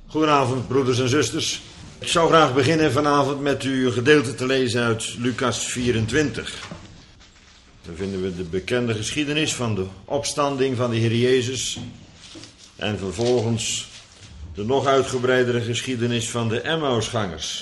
Goedenavond, broeders en zusters. Ik zou graag beginnen vanavond met u een gedeelte te lezen uit Lucas 24. Daar vinden we de bekende geschiedenis van de opstanding van de Heer Jezus. En vervolgens de nog uitgebreidere geschiedenis van de Emmausgangers.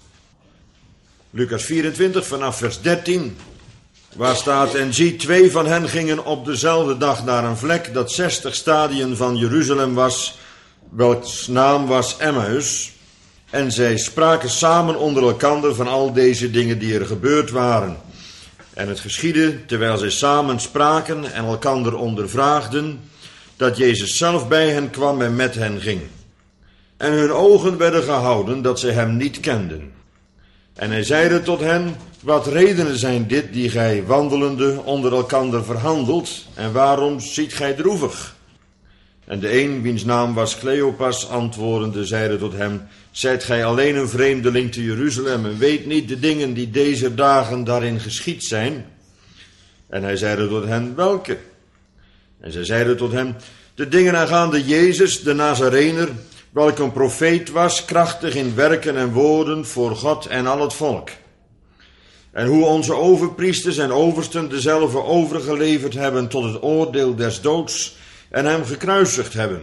Lucas 24 vanaf vers 13. Waar staat: en zie, 2 van hen gingen op dezelfde dag naar een vlek dat 60 stadien van Jeruzalem was, welks naam was Emmaus. En zij spraken samen onder elkander van al deze dingen die er gebeurd waren. En het geschiedde, terwijl zij samen spraken en elkander ondervraagden, dat Jezus zelf bij hen kwam en met hen ging. En hun ogen werden gehouden dat zij hem niet kenden. En hij zeide tot hen: wat redenen zijn dit die gij wandelende onder elkander verhandelt, en waarom ziet gij droevig? En de een, wiens naam was Cleopas, antwoordende, zeide tot hem: zijt gij alleen een vreemdeling te Jeruzalem en weet niet de dingen die deze dagen daarin geschied zijn? En hij zeide tot hen: welke? En zij zeiden tot hem: de dingen aangaande Jezus, de Nazarener, welke een profeet was, krachtig in werken en woorden voor God en al het volk. En hoe onze overpriesters en oversten dezelfde overgeleverd hebben tot het oordeel des doods en hem gekruisigd hebben.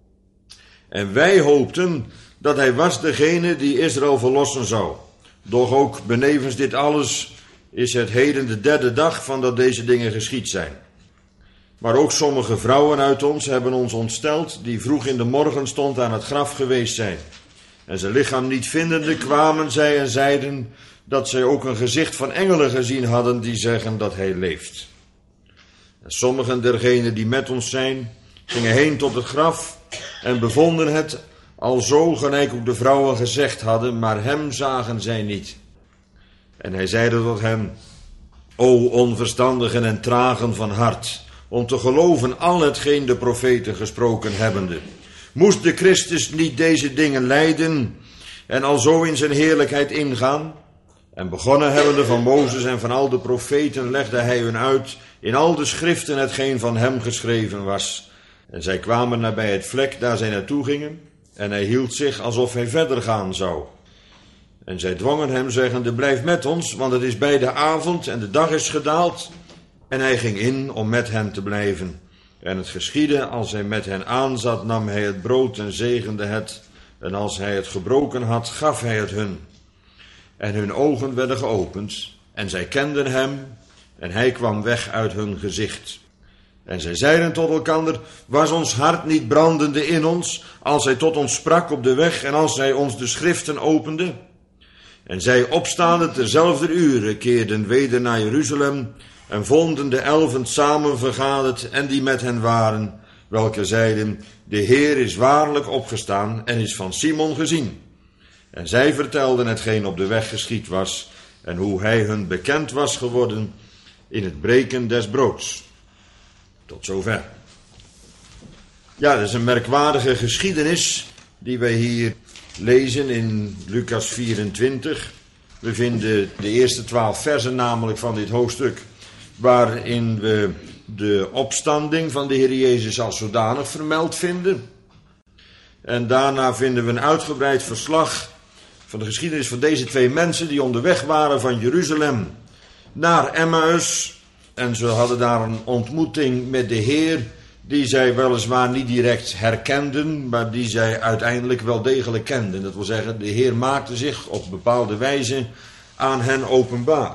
En wij hoopten dat hij was degene die Israël verlossen zou. Doch ook benevens dit alles is het heden de 3e dag van dat deze dingen geschied zijn. Maar ook sommige vrouwen uit ons hebben ons ontsteld, die vroeg in de morgenstond aan het graf geweest zijn. En zijn lichaam niet vindende kwamen zij en zeiden dat zij ook een gezicht van engelen gezien hadden die zeggen dat hij leeft. En sommigen dergenen die met ons zijn, gingen heen tot het graf en bevonden het alzo gelijk ook de vrouwen gezegd hadden, maar hem zagen zij niet. En hij zeide tot hen: o onverstandigen en tragen van hart, om te geloven al hetgeen de profeten gesproken hebbende. Moest de Christus niet deze dingen lijden en alzo in zijn heerlijkheid ingaan? En begonnen hebbende van Mozes en van al de profeten legde hij hun uit in al de schriften hetgeen van hem geschreven was. En zij kwamen nabij het vlek daar zij naartoe gingen, en hij hield zich alsof hij verder gaan zou. En zij dwongen hem, zeggende: blijf met ons, want het is bij de avond en de dag is gedaald. En hij ging in om met hen te blijven. En het geschiedde, als hij met hen aanzat, nam hij het brood en zegende het. En als hij het gebroken had, gaf hij het hun. En hun ogen werden geopend, en zij kenden hem, en hij kwam weg uit hun gezicht. En zij zeiden tot elkander: was ons hart niet brandende in ons, als hij tot ons sprak op de weg, en als hij ons de schriften opende? En zij, opstaande terzelfde ure, keerden weder naar Jeruzalem, en vonden de 11 samen vergaderd en die met hen waren, welke zeiden: de Heer is waarlijk opgestaan en is van Simon gezien. En zij vertelden hetgeen op de weg geschied was, en hoe hij hun bekend was geworden in het breken des broods. Tot zover. Ja, dat is een merkwaardige geschiedenis die wij hier lezen in Lucas 24. We vinden de eerste 12 versen namelijk van dit hoofdstuk, waarin we de opstanding van de Heer Jezus als zodanig vermeld vinden. En daarna vinden we een uitgebreid verslag van de geschiedenis van deze 2 mensen die onderweg waren van Jeruzalem naar Emmaus. En ze hadden daar een ontmoeting met de Heer, die zij weliswaar niet direct herkenden, maar die zij uiteindelijk wel degelijk kenden. Dat wil zeggen, de Heer maakte zich op bepaalde wijze aan hen openbaar.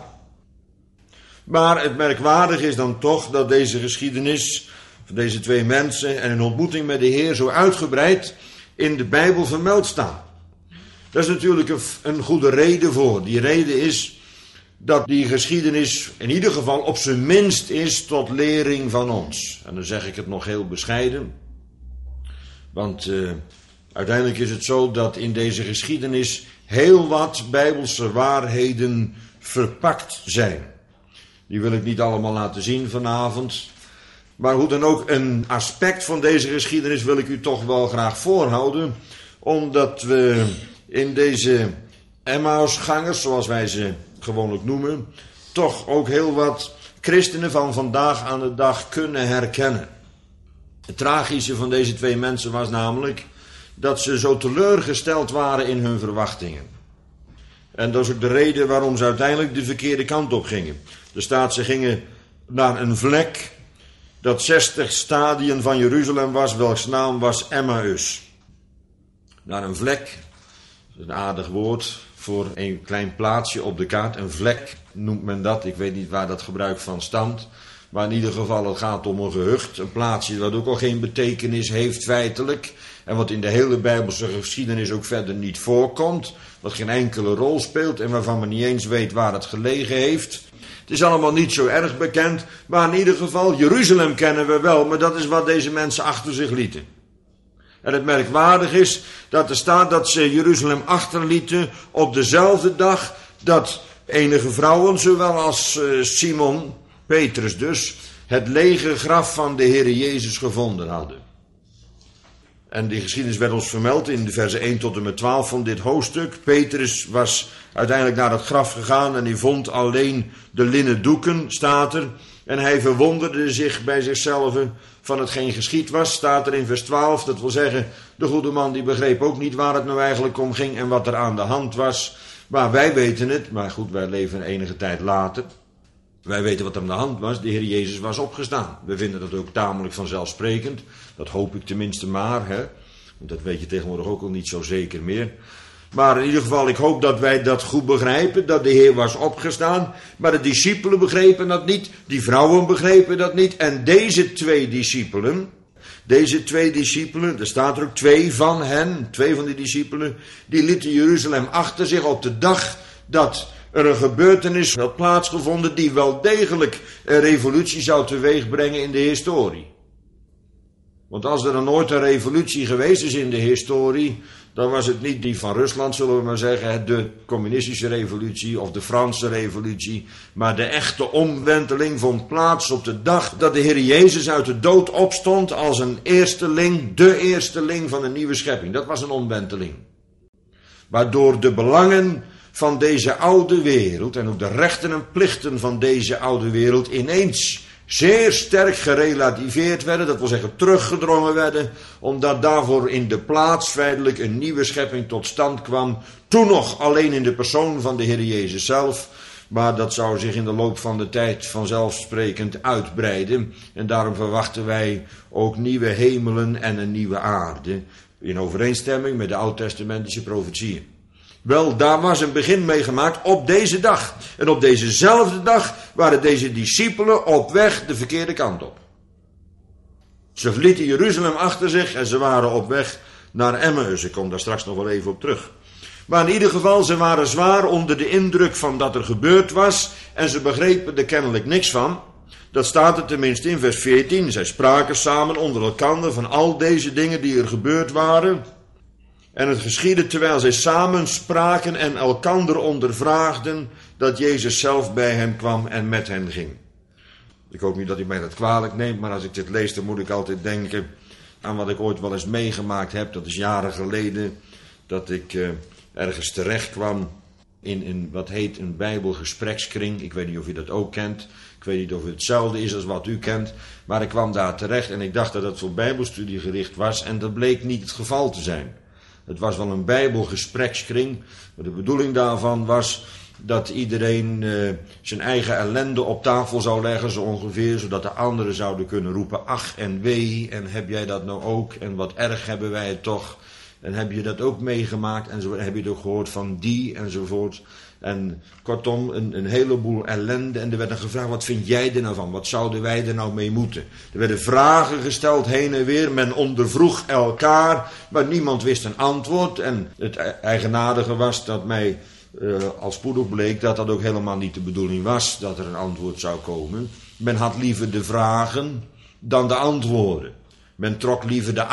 Maar het merkwaardige is dan toch dat deze geschiedenis van deze 2 mensen en hun ontmoeting met de Heer zo uitgebreid in de Bijbel vermeld staan. Daar is natuurlijk een goede reden voor. Die reden is dat die geschiedenis in ieder geval op zijn minst is tot lering van ons. En dan zeg ik het nog heel bescheiden. Want uiteindelijk is het zo dat in deze geschiedenis heel wat Bijbelse waarheden verpakt zijn. Die wil ik niet allemaal laten zien vanavond. Maar hoe dan ook, een aspect van deze geschiedenis wil ik u toch wel graag voorhouden. Omdat we in deze Emmausgangers, zoals wij ze gewoonlijk noemen, toch ook heel wat christenen van vandaag aan de dag kunnen herkennen. Het tragische van deze 2 mensen was namelijk dat ze zo teleurgesteld waren in hun verwachtingen. En dat is ook de reden waarom ze uiteindelijk de verkeerde kant op gingen. Er staat, ze gingen naar een vlek dat 60 stadien van Jeruzalem was, welks naam was Emmaus. Naar een vlek, dat is een aardig woord voor een klein plaatsje op de kaart. Een vlek noemt men dat, ik weet niet waar dat gebruik van stamt. Maar in ieder geval, het gaat om een gehucht, een plaatsje dat ook al geen betekenis heeft feitelijk. En wat in de hele Bijbelse geschiedenis ook verder niet voorkomt. Wat geen enkele rol speelt en waarvan men niet eens weet waar het gelegen heeft. Het is allemaal niet zo erg bekend, maar in ieder geval, Jeruzalem kennen we wel, maar dat is wat deze mensen achter zich lieten. En het merkwaardig is dat er staat dat ze Jeruzalem achterlieten op dezelfde dag dat enige vrouwen, zowel als Simon, Petrus dus, het lege graf van de Heere Jezus gevonden hadden. En die geschiedenis werd ons vermeld in de versen 1 tot en met 12 van dit hoofdstuk. Petrus was uiteindelijk naar het graf gegaan en hij vond alleen de linnen doeken, staat er. En hij verwonderde zich bij zichzelf van hetgeen geschied was, staat er in vers 12. Dat wil zeggen, de goede man die begreep ook niet waar het nou eigenlijk om ging en wat er aan de hand was. Maar wij weten het, maar goed, wij leven enige tijd later. Wij weten wat er aan de hand was, de Heer Jezus was opgestaan. We vinden dat ook tamelijk vanzelfsprekend. Dat hoop ik tenminste maar, hè. Want dat weet je tegenwoordig ook al niet zo zeker meer. Maar in ieder geval, ik hoop dat wij dat goed begrijpen, dat de Heer was opgestaan. Maar de discipelen begrepen dat niet, die vrouwen begrepen dat niet. En deze twee discipelen, er staat er ook 2 van hen, 2 van die discipelen, die lieten Jeruzalem achter zich op de dag dat er een gebeurtenis had plaatsgevonden die wel degelijk een revolutie zou teweegbrengen in de historie. Want als er dan nooit een revolutie geweest is in de historie, dan was het niet die van Rusland, zullen we maar zeggen, de communistische revolutie of de Franse revolutie, maar de echte omwenteling vond plaats op de dag dat de Heer Jezus uit de dood opstond als een eersteling, de eersteling van een nieuwe schepping. Dat was een omwenteling. Waardoor de belangen van deze oude wereld en ook de rechten en plichten van deze oude wereld ineens zeer sterk gerelativeerd werden, dat wil zeggen teruggedrongen werden, omdat daarvoor in de plaats feitelijk een nieuwe schepping tot stand kwam, toen nog alleen in de persoon van de Heer Jezus zelf, maar dat zou zich in de loop van de tijd vanzelfsprekend uitbreiden en daarom verwachten wij ook nieuwe hemelen en een nieuwe aarde, in overeenstemming met de oud-testamentische profetieën. Wel, daar was een begin mee gemaakt op deze dag. En op dezezelfde dag waren deze discipelen op weg de verkeerde kant op. Ze verlieten Jeruzalem achter zich en ze waren op weg naar Emmaus. Ik kom daar straks nog wel even op terug. Maar in ieder geval, ze waren zwaar onder de indruk van dat er gebeurd was. En ze begrepen er kennelijk niks van. Dat staat er tenminste in vers 14. Zij spraken samen onder elkander van al deze dingen die er gebeurd waren. En het geschiedde terwijl zij samen spraken en elkander ondervraagden, dat Jezus zelf bij hen kwam en met hen ging. Ik hoop niet dat u mij dat kwalijk neemt, maar als ik dit lees, dan moet ik altijd denken aan wat ik ooit wel eens meegemaakt heb. Dat is jaren geleden, dat ik ergens terecht kwam in wat heet een Bijbelgesprekskring. Ik weet niet of u dat ook kent. Ik weet niet of het hetzelfde is als wat u kent. Maar ik kwam daar terecht en ik dacht dat het voor Bijbelstudie gericht was en dat bleek niet het geval te zijn. Het was wel een Bijbelgesprekskring, maar de bedoeling daarvan was dat iedereen zijn eigen ellende op tafel zou leggen, zo ongeveer, zodat de anderen zouden kunnen roepen, ach en wee, en heb jij dat nou ook, en wat erg hebben wij het toch, en heb je dat ook meegemaakt, en zo heb je het ook gehoord van die, enzovoort. En kortom, een heleboel ellende. En er werd dan gevraagd, wat vind jij er nou van? Wat zouden wij er nou mee moeten? Er werden vragen gesteld heen en weer. Men ondervroeg elkaar, maar niemand wist een antwoord. En het eigenaardige was dat mij al spoedig bleek dat dat ook helemaal niet de bedoeling was, dat er een antwoord zou komen. Men had liever de vragen dan de antwoorden. Men trok liever de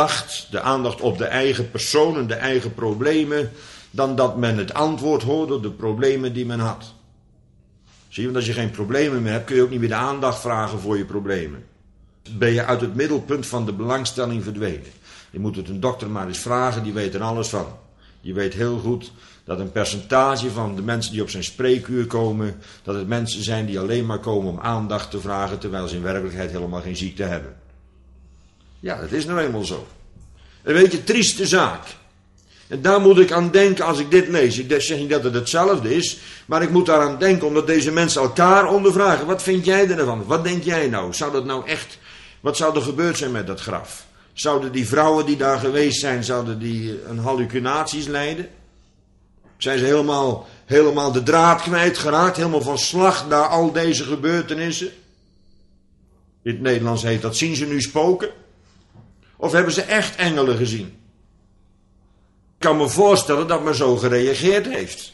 aandacht op de eigen persoon en de eigen problemen, dan dat men het antwoord hoorde op de problemen die men had. Zie je, want als je geen problemen meer hebt, kun je ook niet meer de aandacht vragen voor je problemen. Ben je uit het middelpunt van de belangstelling verdwenen. Je moet het een dokter maar eens vragen, die weet er alles van. Die weet heel goed dat een percentage van de mensen die op zijn spreekuur komen, dat het mensen zijn die alleen maar komen om aandacht te vragen, terwijl ze in werkelijkheid helemaal geen ziekte hebben. Ja, dat is nou eenmaal zo. Een beetje trieste zaak. En daar moet ik aan denken als ik dit lees. Ik zeg niet dat het hetzelfde is, maar ik moet daaraan denken omdat deze mensen elkaar ondervragen. Wat vind jij ervan? Wat denk jij nou? Zou dat nou echt, wat zou er gebeurd zijn met dat graf? Zouden die vrouwen die daar geweest zijn, zouden die een hallucinaties lijden? Zijn ze helemaal de draad kwijtgeraakt, helemaal van slag naar al deze gebeurtenissen? In het Nederlands heet dat, zien ze nu spoken? Of hebben ze echt engelen gezien? Ik kan me voorstellen dat men zo gereageerd heeft.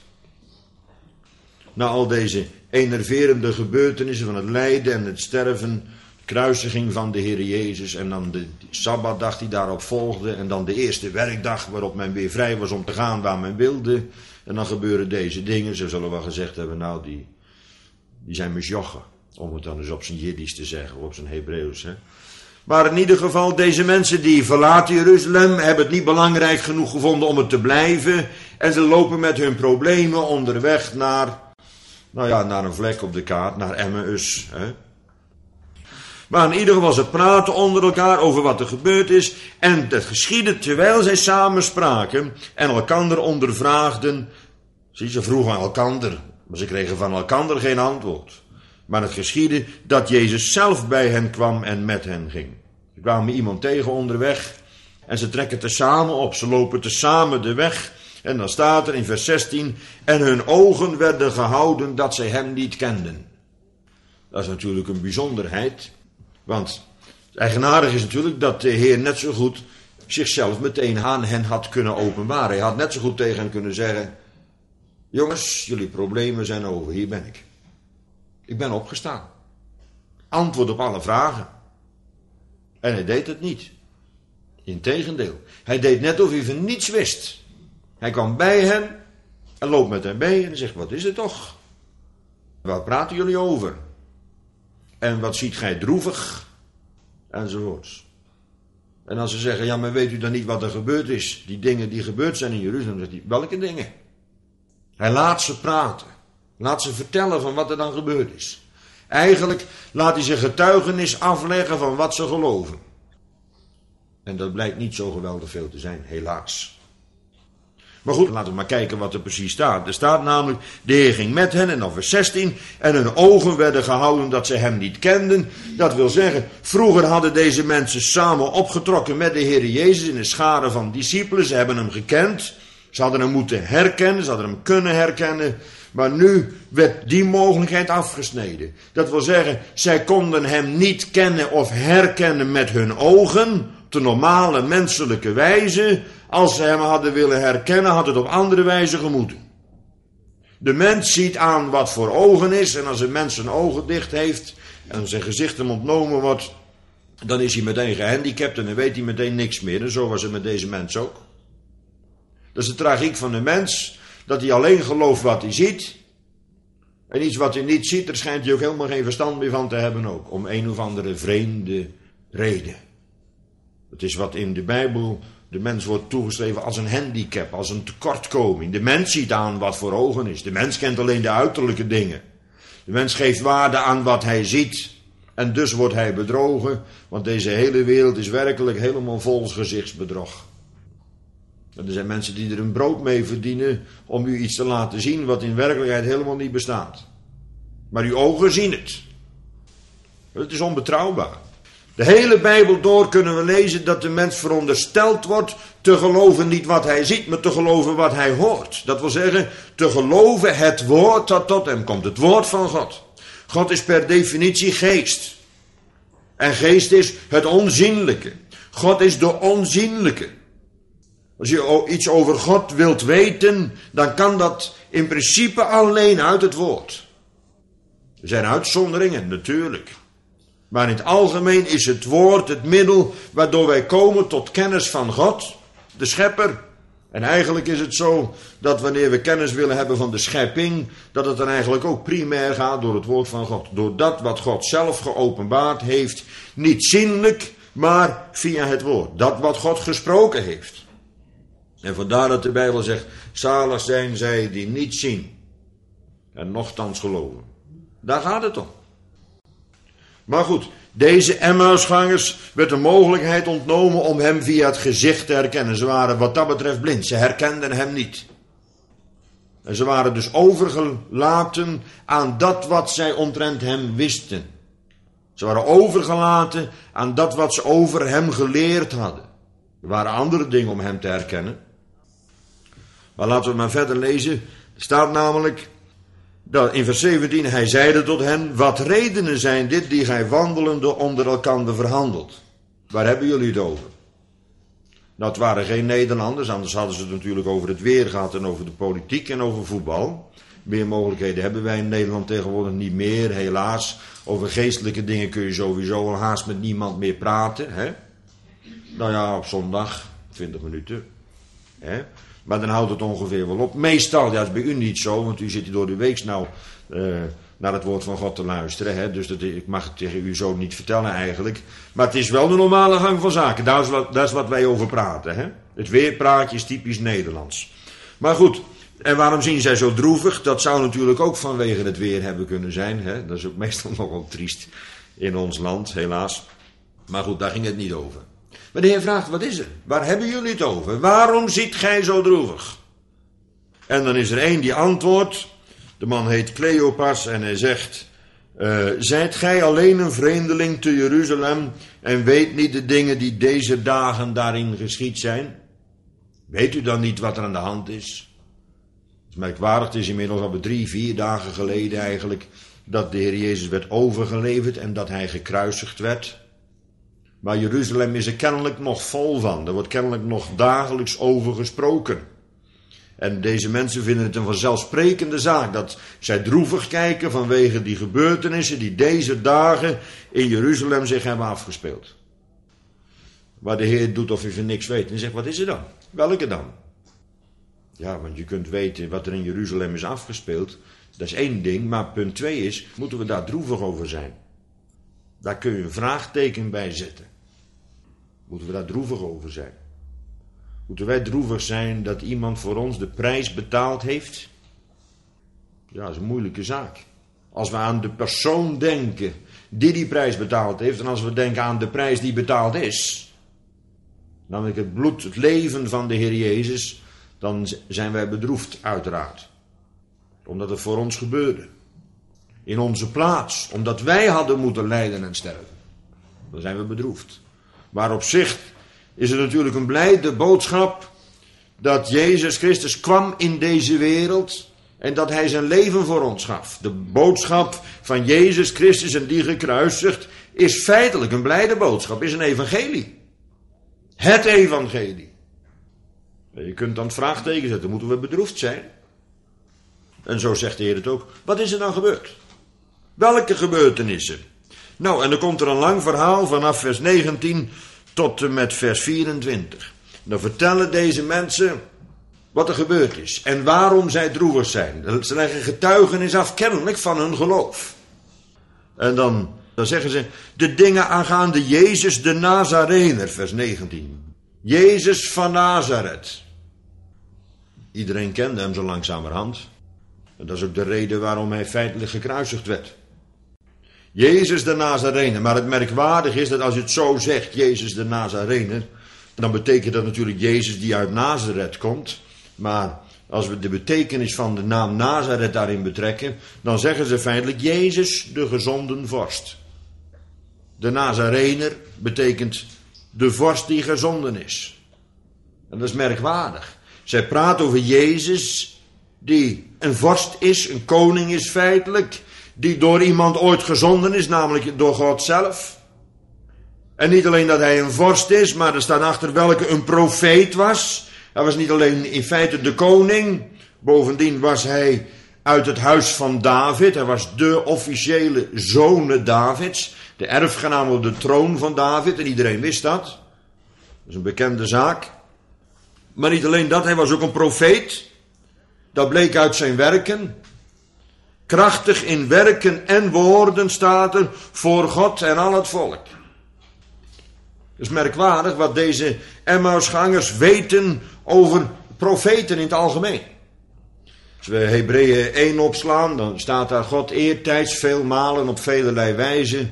Na al deze enerverende gebeurtenissen van het lijden en het sterven, kruisiging van de Heer Jezus en dan de Sabbatdag die daarop volgde en dan de eerste werkdag waarop men weer vrij was om te gaan waar men wilde. En dan gebeuren deze dingen, ze zullen wel gezegd hebben, nou die zijn misjochen, om het dan eens op zijn Jiddisch te zeggen, of op zijn Hebreeuws. Hè. Maar in ieder geval, deze mensen die verlaten Jeruzalem, hebben het niet belangrijk genoeg gevonden om het te blijven. En ze lopen met hun problemen onderweg naar een vlek op de kaart, naar Emmaus. Hè. Maar in ieder geval, ze praten onder elkaar over wat er gebeurd is. En het geschiedde terwijl zij samen spraken en elkander ondervraagden. Zie, ze vroegen aan elkander, maar ze kregen van elkander geen antwoord. Maar het geschiedde dat Jezus zelf bij hen kwam en met hen ging. Er kwamen iemand tegen onderweg en ze trekken tezamen op. Ze lopen tezamen de weg. En dan staat er in vers 16, en hun ogen werden gehouden dat zij hem niet kenden. Dat is natuurlijk een bijzonderheid. Want het eigenaardige is natuurlijk dat de Heer net zo goed zichzelf meteen aan hen had kunnen openbaren. Hij had net zo goed tegen hen kunnen zeggen, jongens, jullie problemen zijn over, hier ben ik. Ik ben opgestaan. Antwoord op alle vragen. En hij deed het niet. Integendeel. Hij deed net of hij van niets wist. Hij kwam bij hen en loopt met hen mee en zegt, wat is het toch? Waar praten jullie over? En wat ziet gij droevig? Enzovoorts. En als ze zeggen, ja, maar weet u dan niet wat er gebeurd is? Die dingen die gebeurd zijn in Jeruzalem, zegt hij, welke dingen? Hij laat ze praten. Laat ze vertellen van wat er dan gebeurd is. Eigenlijk laat hij zijn getuigenis afleggen van wat ze geloven. En dat blijkt niet zo geweldig veel te zijn, helaas. Maar goed, laten we maar kijken wat er precies staat. Er staat namelijk, de Heer ging met hen, en dan vers 16, en hun ogen werden gehouden dat ze hem niet kenden. Dat wil zeggen, vroeger hadden deze mensen samen opgetrokken met de Heer Jezus in de schare van discipelen. Ze hebben hem gekend, ze hadden hem moeten herkennen, ze hadden hem kunnen herkennen. Maar nu werd die mogelijkheid afgesneden. Dat wil zeggen, zij konden hem niet kennen of herkennen met hun ogen, op de normale menselijke wijze. Als ze hem hadden willen herkennen, had het op andere wijze gemoeten. De mens ziet aan wat voor ogen is, en als een mens zijn ogen dicht heeft en zijn gezicht hem ontnomen wordt, dan is hij meteen gehandicapt en dan weet hij meteen niks meer. En zo was het met deze mens ook. Dat is de tragiek van de mens, dat hij alleen gelooft wat hij ziet. En iets wat hij niet ziet, daar schijnt hij ook helemaal geen verstand meer van te hebben ook. Om een of andere vreemde reden. Het is wat in de Bijbel de mens wordt toegeschreven als een handicap, als een tekortkoming. De mens ziet aan wat voor ogen is. De mens kent alleen de uiterlijke dingen. De mens geeft waarde aan wat hij ziet. En dus wordt hij bedrogen, want deze hele wereld is werkelijk helemaal vol gezichtsbedrog. Er zijn mensen die er een brood mee verdienen om u iets te laten zien wat in werkelijkheid helemaal niet bestaat. Maar uw ogen zien het. Het is onbetrouwbaar. De hele Bijbel door kunnen we lezen dat de mens verondersteld wordt te geloven niet wat hij ziet, maar te geloven wat hij hoort. Dat wil zeggen, te geloven het woord dat tot hem komt, het woord van God. God is per definitie geest. En geest is het onzienlijke. God is de onzienlijke. Als je iets over God wilt weten, dan kan dat in principe alleen uit het woord. Er zijn uitzonderingen, natuurlijk. Maar in het algemeen is het woord het middel waardoor wij komen tot kennis van God, de schepper. En eigenlijk is het zo dat wanneer we kennis willen hebben van de schepping, dat het dan eigenlijk ook primair gaat door het woord van God. Door dat wat God zelf geopenbaard heeft, niet zienlijk, maar via het woord. Dat wat God gesproken heeft. En vandaar dat de Bijbel zegt, zalig zijn zij die niet zien en nochtans geloven. Daar gaat het om. Maar goed, Deze Emmausgangers werd de mogelijkheid ontnomen om hem via het gezicht te herkennen. Ze waren wat dat betreft blind, ze herkenden hem niet. En ze waren dus overgelaten aan dat wat zij omtrent hem wisten. Ze waren overgelaten aan dat wat ze over hem geleerd hadden. Er waren andere dingen om hem te herkennen. Maar laten we maar verder lezen. Er staat namelijk dat in vers 17, hij zeide tot hen, wat redenen zijn dit die gij wandelende onder elkander verhandelt? Waar hebben jullie het over? Nou, het waren geen Nederlanders, anders hadden ze het natuurlijk over het weer gehad en over de politiek en over voetbal. Meer mogelijkheden hebben wij in Nederland tegenwoordig niet meer, helaas. Over geestelijke dingen kun je sowieso al haast met niemand meer praten. Hè? Nou ja, op zondag, 20 minuten. Hè? Maar dan houdt het ongeveer wel op. Meestal, ja, dat is bij u niet zo, want u zit hier door de week nou naar het woord van God te luisteren. Hè? Dus ik mag het tegen u zo niet vertellen eigenlijk. Maar het is wel de normale gang van zaken. Dat is wat wij over praten. Hè? Het weerpraatje is typisch Nederlands. Maar goed, en waarom zien zij zo droevig? Dat zou natuurlijk ook vanwege het weer hebben kunnen zijn. Hè? Dat is ook meestal nogal triest in ons land, helaas. Maar goed, daar ging het niet over. Maar de Heer vraagt, wat is er? Waar hebben jullie het over? Waarom ziet gij zo droevig? En dan is er één die antwoordt. De man heet Cleopas en hij zegt, zijt gij alleen een vreemdeling te Jeruzalem en weet niet de dingen die deze dagen daarin geschied zijn? Weet u dan niet wat er aan de hand is? Het is merkwaardig, het is inmiddels al 3-4 dagen geleden eigenlijk dat de Heer Jezus werd overgeleverd en dat hij gekruisigd werd. Maar Jeruzalem is er kennelijk nog vol van. Er wordt kennelijk nog dagelijks over gesproken. En deze mensen vinden het een vanzelfsprekende zaak dat zij droevig kijken vanwege die gebeurtenissen die deze dagen in Jeruzalem zich hebben afgespeeld. Maar de Heer doet of hij van niks weet en zegt, wat is er dan? Welke dan? Ja, want je kunt weten wat er in Jeruzalem is afgespeeld. Dat is één ding, maar punt 2 is, moeten we daar droevig over zijn? Daar kun je een vraagteken bij zetten. Moeten we daar droevig over zijn? Moeten wij droevig zijn dat iemand voor ons de prijs betaald heeft? Ja, dat is een moeilijke zaak. Als we aan de persoon denken die prijs betaald heeft, en als we denken aan de prijs die betaald is, namelijk het bloed, het leven van de Heer Jezus, dan zijn wij bedroefd uiteraard. Omdat het voor ons gebeurde. In onze plaats, omdat wij hadden moeten lijden en sterven. Dan zijn we bedroefd. Maar op zich is het natuurlijk een blijde boodschap dat Jezus Christus kwam in deze wereld en dat hij zijn leven voor ons gaf. De boodschap van Jezus Christus en die gekruisigd is feitelijk een blijde boodschap, is een evangelie. Het evangelie. Je kunt dan het vraagteken zetten, moeten we bedroefd zijn? En zo zegt de Heer het ook. Wat is er dan gebeurd? Welke gebeurtenissen? Nou, en dan komt er een lang verhaal vanaf vers 19 tot en met vers 24. Dan vertellen deze mensen wat er gebeurd is en waarom zij droevig zijn. Ze leggen getuigenis af kennelijk van hun geloof. En dan zeggen ze de dingen aangaande Jezus de Nazarener, vers 19. Jezus van Nazareth. Iedereen kende hem zo langzamerhand. En dat is ook de reden waarom hij feitelijk gekruisigd werd. Jezus de Nazarener. Maar het merkwaardige is dat als je het zo zegt, Jezus de Nazarener, dan betekent dat natuurlijk Jezus die uit Nazareth komt. Maar als we de betekenis van de naam Nazareth daarin betrekken, dan zeggen ze feitelijk Jezus de gezonden vorst. De Nazarener betekent de vorst die gezonden is. En dat is merkwaardig. Zij praten over Jezus die een vorst is, een koning is feitelijk, die door iemand ooit gezonden is, namelijk door God zelf. En niet alleen dat hij een vorst is, maar er staat achter welke een profeet was. Hij was niet alleen in feite de koning, bovendien was hij uit het huis van David. Hij was de officiële zoon Davids, de erfgenaam op de troon van David en iedereen wist dat. Dat is een bekende zaak. Maar niet alleen dat, hij was ook een profeet. Dat bleek uit zijn werken. Krachtig in werken en woorden staat er voor God en al het volk. Het is merkwaardig wat deze Emmausgangers weten over profeten in het algemeen. Als we Hebreeën 1 opslaan, dan staat daar God eertijds veel malen op velerlei wijze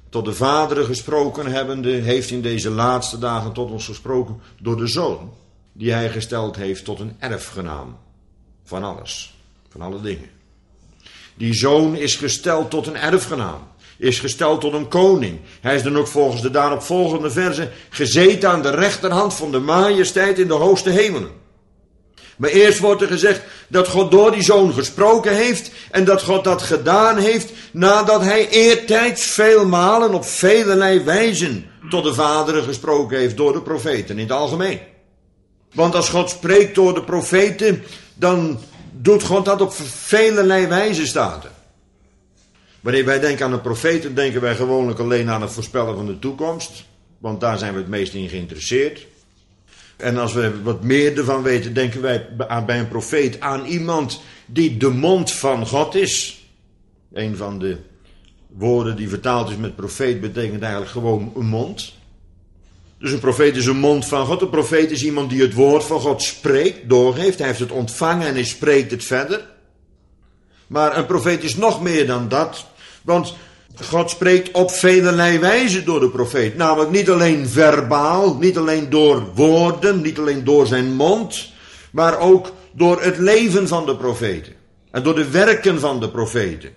tot de vaderen gesproken hebbende, heeft in deze laatste dagen tot ons gesproken door de Zoon, die hij gesteld heeft tot een erfgenaam van alles, van alle dingen. Die Zoon is gesteld tot een erfgenaam, is gesteld tot een koning. Hij is dan ook volgens de daarop volgende verse gezeten aan de rechterhand van de majesteit in de hoogste hemelen. Maar eerst wordt er gezegd dat God door die Zoon gesproken heeft en dat God dat gedaan heeft nadat hij eertijds veel malen op velerlei wijzen tot de vaderen gesproken heeft door de profeten in het algemeen. Want als God spreekt door de profeten, dan doet God dat op velerlei wijzen, staat er. Wanneer wij denken aan de profeten, denken wij gewoonlijk alleen aan het voorspellen van de toekomst, want daar zijn we het meest in geïnteresseerd. En als we wat meer ervan weten, denken wij bij een profeet aan iemand die de mond van God is. Een van de woorden die vertaald is met profeet betekent eigenlijk gewoon een mond. Dus een profeet is een mond van God. Een profeet is iemand die het woord van God spreekt, doorgeeft. Hij heeft het ontvangen en hij spreekt het verder. Maar een profeet is nog meer dan dat. Want God spreekt op velerlei wijze door de profeet. Namelijk niet alleen verbaal, niet alleen door woorden, niet alleen door zijn mond, maar ook door het leven van de profeten. En door de werken van de profeten.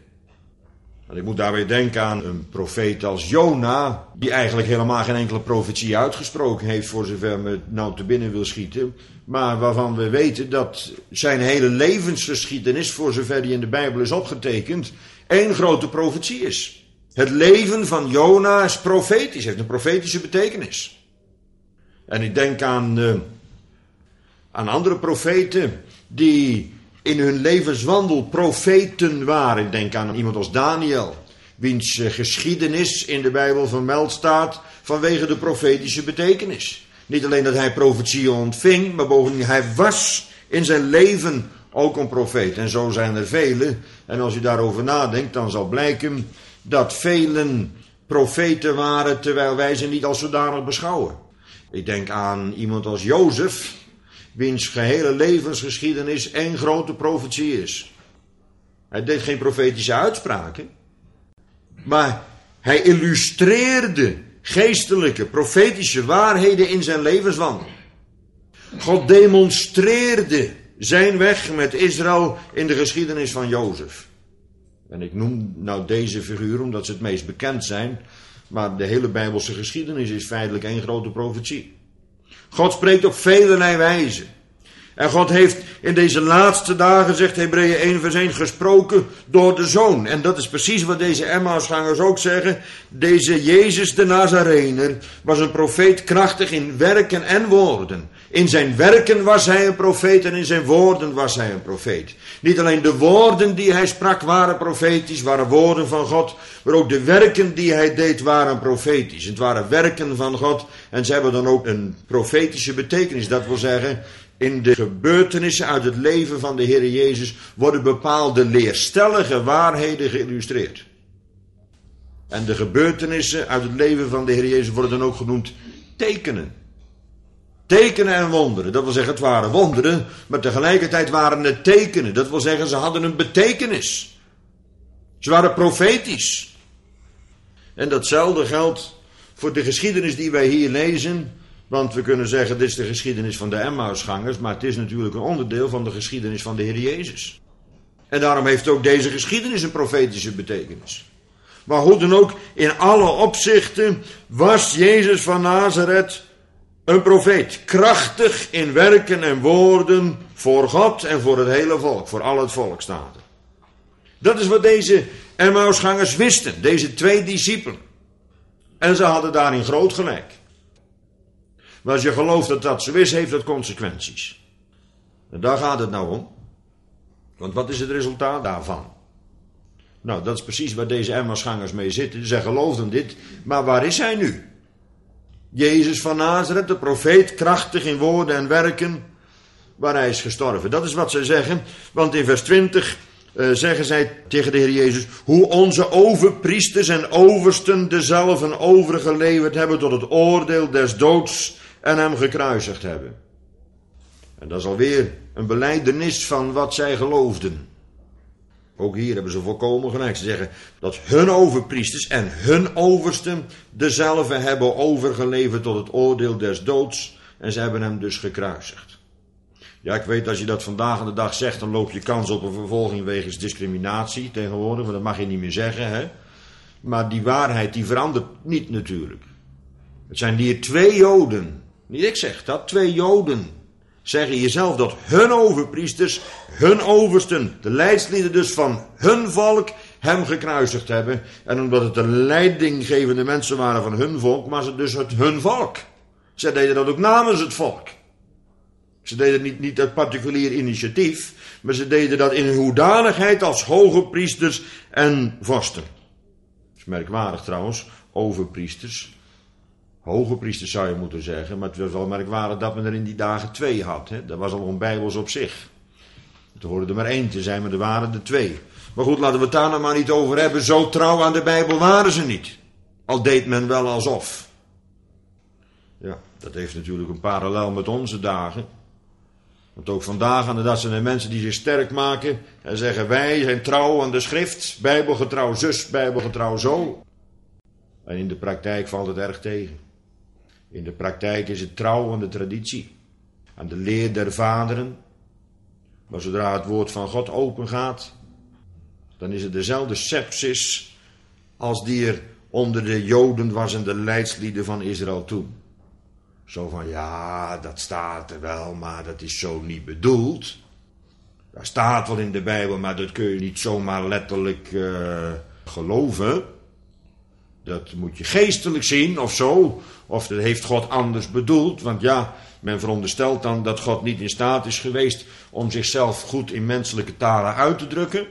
En ik moet daarbij denken aan een profeet als Jona, die eigenlijk helemaal geen enkele profetie uitgesproken heeft, voor zover me nou te binnen wil schieten. Maar waarvan we weten dat zijn hele levensgeschiedenis, voor zover die in de Bijbel is opgetekend, één grote profetie is. Het leven van Jona is profetisch, heeft een profetische betekenis. En ik denk aan andere profeten die in hun levenswandel profeten waren. Ik denk aan iemand als Daniel, wiens geschiedenis in de Bijbel vermeld staat vanwege de profetische betekenis. Niet alleen dat hij profetieën ontving, maar bovendien hij was in zijn leven ook een profeet. En zo zijn er velen. En als u daarover nadenkt, dan zal blijken dat velen profeten waren, terwijl wij ze niet als zodanig beschouwen. Ik denk aan iemand als Jozef, wiens gehele levensgeschiedenis één grote profetie is. Hij deed geen profetische uitspraken, maar hij illustreerde geestelijke, profetische waarheden in zijn levenswandel. God demonstreerde zijn weg met Israël in de geschiedenis van Jozef. En ik noem nou deze figuren omdat ze het meest bekend zijn, maar de hele Bijbelse geschiedenis is feitelijk één grote profetie. God spreekt op velerlei wijzen. En God heeft in deze laatste dagen, zegt Hebreeën 1 vers 1, gesproken door de Zoon. En dat is precies wat deze Emmausgangers ook zeggen. Deze Jezus de Nazarener was een profeet krachtig in werken en woorden. In zijn werken was hij een profeet en in zijn woorden was hij een profeet. Niet alleen de woorden die hij sprak waren profetisch, waren woorden van God, maar ook de werken die hij deed waren profetisch. Het waren werken van God en ze hebben dan ook een profetische betekenis. Dat wil zeggen, in de gebeurtenissen uit het leven van de Heer Jezus worden bepaalde leerstellige waarheden geïllustreerd. En de gebeurtenissen uit het leven van de Heer Jezus worden dan ook genoemd tekenen. Tekenen en wonderen. Dat wil zeggen, het waren wonderen, maar tegelijkertijd waren het tekenen. Dat wil zeggen, ze hadden een betekenis. Ze waren profetisch. En datzelfde geldt voor de geschiedenis die wij hier lezen. Want we kunnen zeggen, dit is de geschiedenis van de Emmausgangers, maar het is natuurlijk een onderdeel van de geschiedenis van de Heer Jezus. En daarom heeft ook deze geschiedenis een profetische betekenis. Maar hoe dan ook, in alle opzichten was Jezus van Nazareth een profeet. Krachtig in werken en woorden voor God en voor het hele volk, voor al het volk staat er. Dat is wat deze Emmausgangers wisten, deze 2 discipelen. En ze hadden daarin groot gelijk. Maar als je gelooft dat dat zo is, heeft dat consequenties. En daar gaat het nou om. Want wat is het resultaat daarvan? Nou, dat is precies waar deze Emmausgangers mee zitten. Zij geloofden dit, maar waar is hij nu? Jezus van Nazareth, de profeet, krachtig in woorden en werken, waar hij is gestorven. Dat is wat zij zeggen, want in vers 20 zeggen zij tegen de Heer Jezus, hoe onze overpriesters en oversten dezelfden overgeleverd hebben tot het oordeel des doods en hem gekruisigd hebben. En dat is alweer een belijdenis van wat zij geloofden. Ook hier hebben ze volkomen gelijk. Ze zeggen dat hun overpriesters en hun oversten dezelfde hebben overgeleverd tot het oordeel des doods. En ze hebben hem dus gekruisigd. Ja, ik weet, als je dat vandaag aan de dag zegt, dan loop je kans op een vervolging wegens discriminatie tegenwoordig. Maar dat mag je niet meer zeggen, hè. Maar die waarheid, die verandert niet natuurlijk. Het zijn hier 2 Joden. Niet ik zeg dat, 2 Joden. Zeggen jezelf dat hun overpriesters, hun oversten, de leidslieden dus van hun volk, hem gekruisigd hebben. En omdat het de leidinggevende mensen waren van hun volk, maar ze dus het hun volk. Ze deden dat ook namens het volk. Ze deden het niet uit particulier initiatief, maar ze deden dat in hun hoedanigheid als hoge priesters en vorsten. Dat is merkwaardig trouwens, overpriesters. Hoge priesters zou je moeten zeggen, maar het was wel merkwaardig dat men er in die dagen 2 had. Hè? Dat was al onbijbels op zich. Het hoorde er maar 1 te zijn, maar er waren er 2. Maar goed, laten we het daar nou maar niet over hebben. Zo trouw aan de Bijbel waren ze niet. Al deed men wel alsof. Ja, dat heeft natuurlijk een parallel met onze dagen. Want ook vandaag aan de dag zijn er mensen die zich sterk maken en zeggen wij zijn trouw aan de schrift, bijbelgetrouw zus, bijbelgetrouw zo. En in de praktijk valt het erg tegen. In de praktijk is het trouw aan de traditie, aan de leer der vaderen. Maar zodra het woord van God open gaat, dan is het dezelfde sepsis als die er onder de Joden was en de leidslieden van Israël toen. Zo van, ja, dat staat er wel, maar dat is zo niet bedoeld. Dat staat wel in de Bijbel, maar dat kun je niet zomaar letterlijk geloven. Dat moet je geestelijk zien of zo. Of dat heeft God anders bedoeld. Want ja, men veronderstelt dan dat God niet in staat is geweest om zichzelf goed in menselijke talen uit te drukken.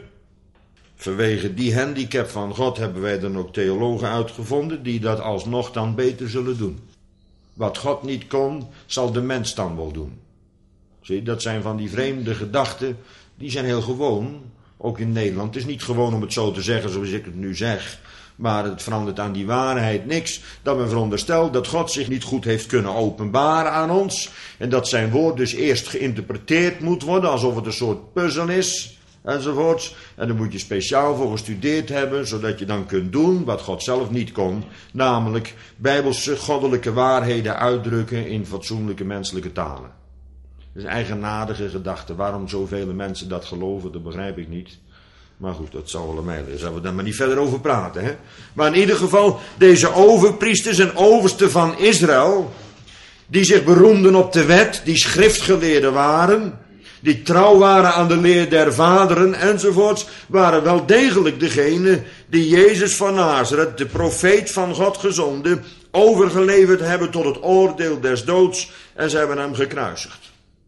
Vanwege die handicap van God hebben wij dan ook theologen uitgevonden die dat alsnog dan beter zullen doen. Wat God niet kon, zal de mens dan wel doen. Zie, dat zijn van die vreemde gedachten, die zijn heel gewoon, ook in Nederland. Het is niet gewoon om het zo te zeggen zoals ik het nu zeg, maar het verandert aan die waarheid niks. Dat men veronderstelt dat God zich niet goed heeft kunnen openbaren aan ons, en dat zijn woord dus eerst geïnterpreteerd moet worden, alsof het een soort puzzel is, enzovoorts. En daar moet je speciaal voor gestudeerd hebben, zodat je dan kunt doen wat God zelf niet kon, namelijk bijbelse goddelijke waarheden uitdrukken in fatsoenlijke menselijke talen. Dat is een eigenaardige gedachte. Waarom zoveel mensen dat geloven, dat begrijp ik niet. Maar goed, dat zal wel een mijl. Daar zullen we dan maar niet verder over praten. Hè? Maar in ieder geval, deze overpriesters en oversten van Israël, die zich beroemden op de wet, die schriftgeleerden waren, die trouw waren aan de leer der vaderen enzovoorts, waren wel degelijk degene die Jezus van Nazareth, de profeet van God gezonden, overgeleverd hebben tot het oordeel des doods, en ze hebben hem gekruisigd.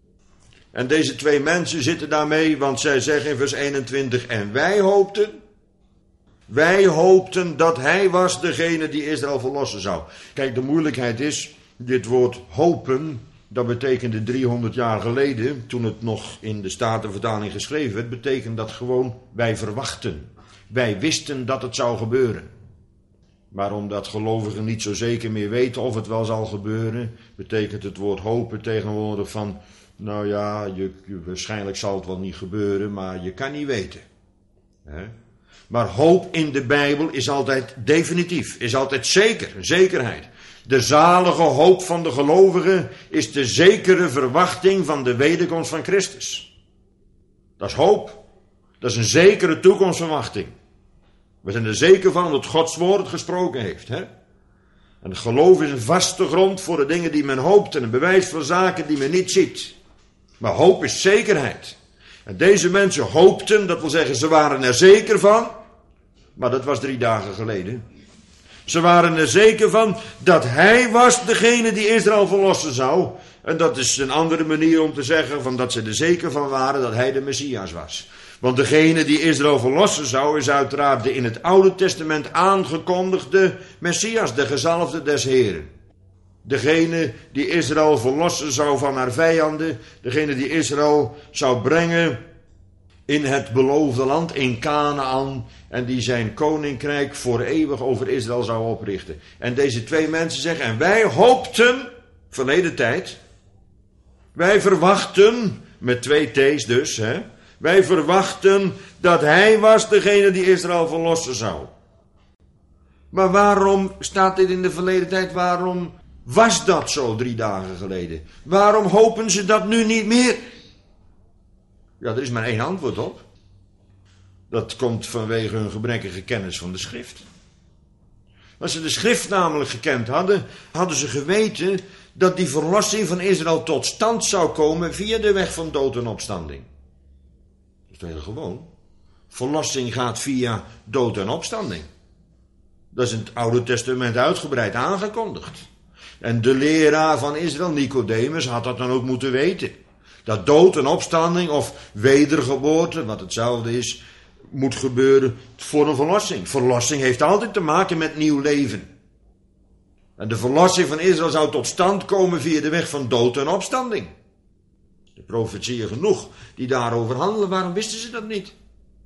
En deze 2 mensen zitten daarmee, want zij zeggen in vers 21, en wij hoopten dat hij was degene die Israël verlossen zou. Kijk, de moeilijkheid is, dit woord hopen, dat betekende 300 jaar geleden, toen het nog in de Statenvertaling geschreven werd, betekent dat gewoon wij verwachten. Wij wisten dat het zou gebeuren. Maar omdat gelovigen niet zo zeker meer weten of het wel zal gebeuren, betekent het woord hopen tegenwoordig van, nou ja, waarschijnlijk zal het wel niet gebeuren, maar je kan niet weten. He? Maar hoop in de Bijbel is altijd definitief, is altijd zeker, een zekerheid. De zalige hoop van de gelovigen is de zekere verwachting van de wederkomst van Christus. Dat is hoop. Dat is een zekere toekomstverwachting. We zijn er zeker van dat Gods woord het gesproken heeft. Hè? En het geloof is een vaste grond voor de dingen die men hoopt en een bewijs voor zaken die men niet ziet. Maar hoop is zekerheid. En deze mensen hoopten, dat wil zeggen ze waren er zeker van, maar dat was 3 dagen geleden. Ze waren er zeker van dat hij was degene die Israël verlossen zou. En dat is een andere manier om te zeggen van dat ze er zeker van waren dat hij de Messias was. Want degene die Israël verlossen zou is uiteraard de in het Oude Testament aangekondigde Messias, de gezalfde des Heren. Degene die Israël verlossen zou van haar vijanden, degene die Israël zou brengen in het beloofde land, in Kanaan, en die zijn koninkrijk voor eeuwig over Israël zou oprichten. En deze 2 mensen zeggen, en wij hoopten, verleden tijd, wij verwachten, met 2 T's dus, hè, Wij verwachten dat hij was degene die Israël verlossen zou. Maar waarom staat dit in de verleden tijd? Waarom was dat zo 3 dagen geleden? Waarom hopen ze dat nu niet meer? Ja, er is maar 1 antwoord op. Dat komt vanwege hun gebrekkige kennis van de schrift. Als ze de schrift namelijk gekend hadden, hadden ze geweten dat die verlossing van Israël tot stand zou komen via de weg van dood en opstanding. Dat is heel gewoon. Verlossing gaat via dood en opstanding. Dat is in het Oude Testament uitgebreid aangekondigd. En de leraar van Israël, Nicodemus, had dat dan ook moeten weten. Dat dood en opstanding of wedergeboorte, wat hetzelfde is, moet gebeuren voor een verlossing. Verlossing heeft altijd te maken met nieuw leven. En de verlossing van Israël zou tot stand komen via de weg van dood en opstanding. De profetieën genoeg die daarover handelen, waarom wisten ze dat niet?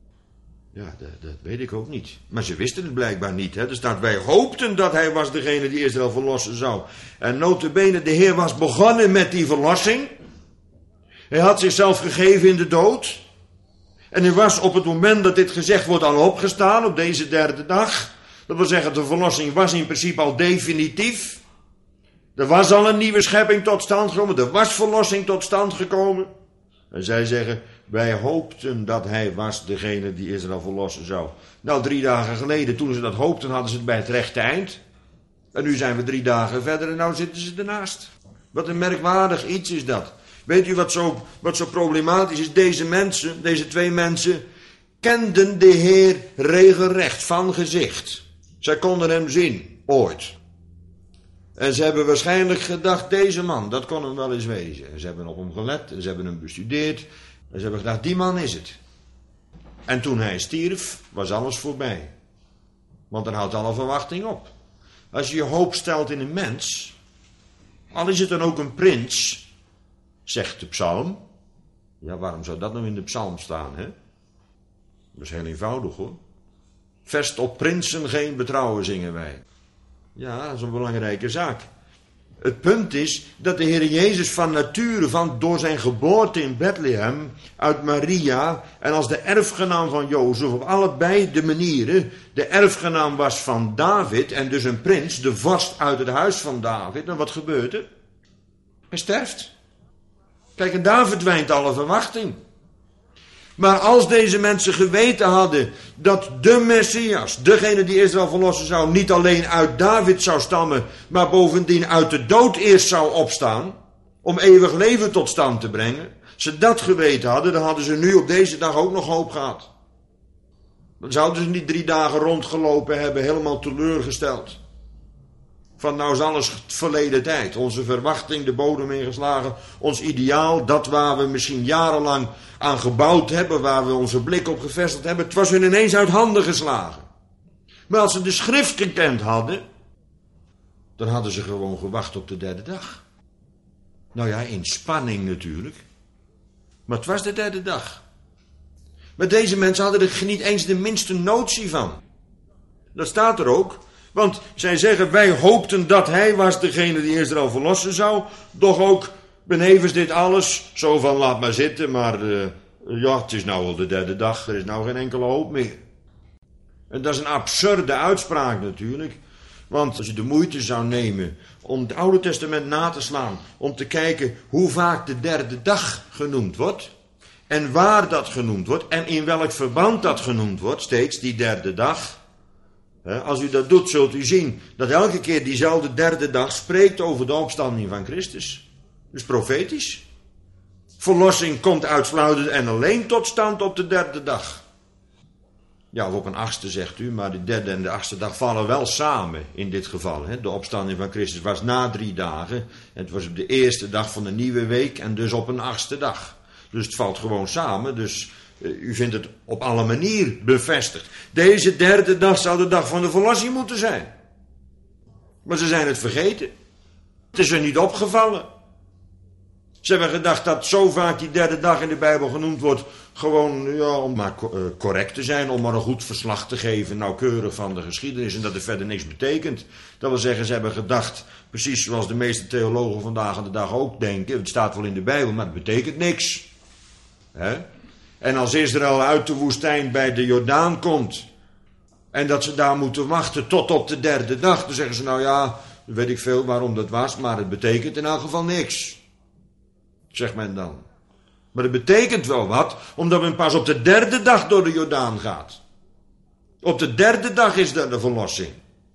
Ja, dat weet ik ook niet. Maar ze wisten het blijkbaar niet. Hè? Er staat, wij hoopten dat hij was degene die Israël verlossen zou. En nota bene, de Heer was begonnen met die verlossing. Hij had zichzelf gegeven in de dood. En hij was op het moment dat dit gezegd wordt al opgestaan, op deze 3e dag. Dat wil zeggen, de verlossing was in principe al definitief. Er was al een nieuwe schepping tot stand gekomen. Er was verlossing tot stand gekomen. En zij zeggen, wij hoopten dat hij was degene die Israël verlossen zou. Nou, 3 dagen geleden, toen ze dat hoopten, hadden ze het bij het rechte eind. En nu zijn we 3 dagen verder en nou zitten ze ernaast. Wat een merkwaardig iets is dat. Weet u wat zo problematisch is? Deze 2 mensen, kenden de Heer regelrecht van gezicht. Zij konden hem zien, ooit. En ze hebben waarschijnlijk gedacht, deze man, dat kon hem wel eens wezen. En ze hebben op hem gelet, en ze hebben hem bestudeerd. En ze hebben gedacht, die man is het. En toen hij stierf, was alles voorbij. Want dan houdt alle verwachting op. Als je je hoop stelt in een mens, al is het dan ook een prins, zegt de psalm. Ja, waarom zou dat nou in de psalm staan, hè? Dat is heel eenvoudig, hoor. Vest op prinsen geen betrouwen, zingen wij. Ja, dat is een belangrijke zaak. Het punt is dat de Heer Jezus van nature, door zijn geboorte in Bethlehem, uit Maria, en als de erfgenaam van Jozef, op allebei de manieren, de erfgenaam was van David, en dus een prins, de vorst uit het huis van David. En wat gebeurt er? Hij sterft. Kijk, en daar verdwijnt alle verwachting. Maar als deze mensen geweten hadden dat de Messias, degene die Israël verlossen zou, niet alleen uit David zou stammen, maar bovendien uit de dood eerst zou opstaan, om eeuwig leven tot stand te brengen. Als ze dat geweten hadden, dan hadden ze nu op deze dag ook nog hoop gehad. Dan zouden ze niet 3 dagen rondgelopen hebben, helemaal teleurgesteld. Van nou is alles verleden tijd. Onze verwachting de bodem ingeslagen. Ons ideaal, dat waar we misschien jarenlang aan gebouwd hebben. Waar we onze blik op gevestigd hebben. Het was hun ineens uit handen geslagen. Maar als ze de schrift gekend hadden. Dan hadden ze gewoon gewacht op de 3e dag. Nou ja, in spanning natuurlijk. Maar het was de 3e dag. Maar deze mensen hadden er niet eens de minste notie van. Dat staat er ook. Want zij zeggen, wij hoopten dat hij was degene die Israël verlossen zou. Doch ook benevens dit alles, zo van laat maar zitten, maar ja, het is nou al de 3e dag, er is nou geen enkele hoop meer. En dat is een absurde uitspraak natuurlijk. Want als je de moeite zou nemen om het Oude Testament na te slaan, om te kijken hoe vaak de 3e dag genoemd wordt, en waar dat genoemd wordt, en in welk verband dat genoemd wordt, steeds die 3e dag. Als u dat doet, zult u zien dat elke keer diezelfde 3e dag spreekt over de opstanding van Christus. Dus profetisch. Verlossing komt uitsluitend en alleen tot stand op de 3e dag. Ja, of op een 8e zegt u, maar de 3e en de 8e dag vallen wel samen in dit geval. De opstanding van Christus was na 3 dagen. En het was op de 1e dag van de nieuwe week en dus op een 8e dag. Dus het valt gewoon samen, dus u vindt het op alle manieren bevestigd. Deze 3e dag zou de dag van de verlossing moeten zijn. Maar ze zijn het vergeten. Het is er niet opgevallen. Ze hebben gedacht dat zo vaak die 3e dag in de Bijbel genoemd wordt, gewoon ja, om maar correct te zijn, om maar een goed verslag te geven, nauwkeurig van de geschiedenis, en dat het verder niks betekent. Dat wil zeggen, ze hebben gedacht, precies zoals de meeste theologen vandaag aan de dag ook denken, het staat wel in de Bijbel, maar het betekent niks. En als Israël uit de woestijn bij de Jordaan komt en dat ze daar moeten wachten tot op de derde dag, dan zeggen ze nou ja, weet ik veel waarom dat was, maar het betekent in elk geval niks. Zegt men dan. Maar het betekent wel wat, omdat men pas op de derde dag door de Jordaan gaat. Op de derde dag is er de verlossing.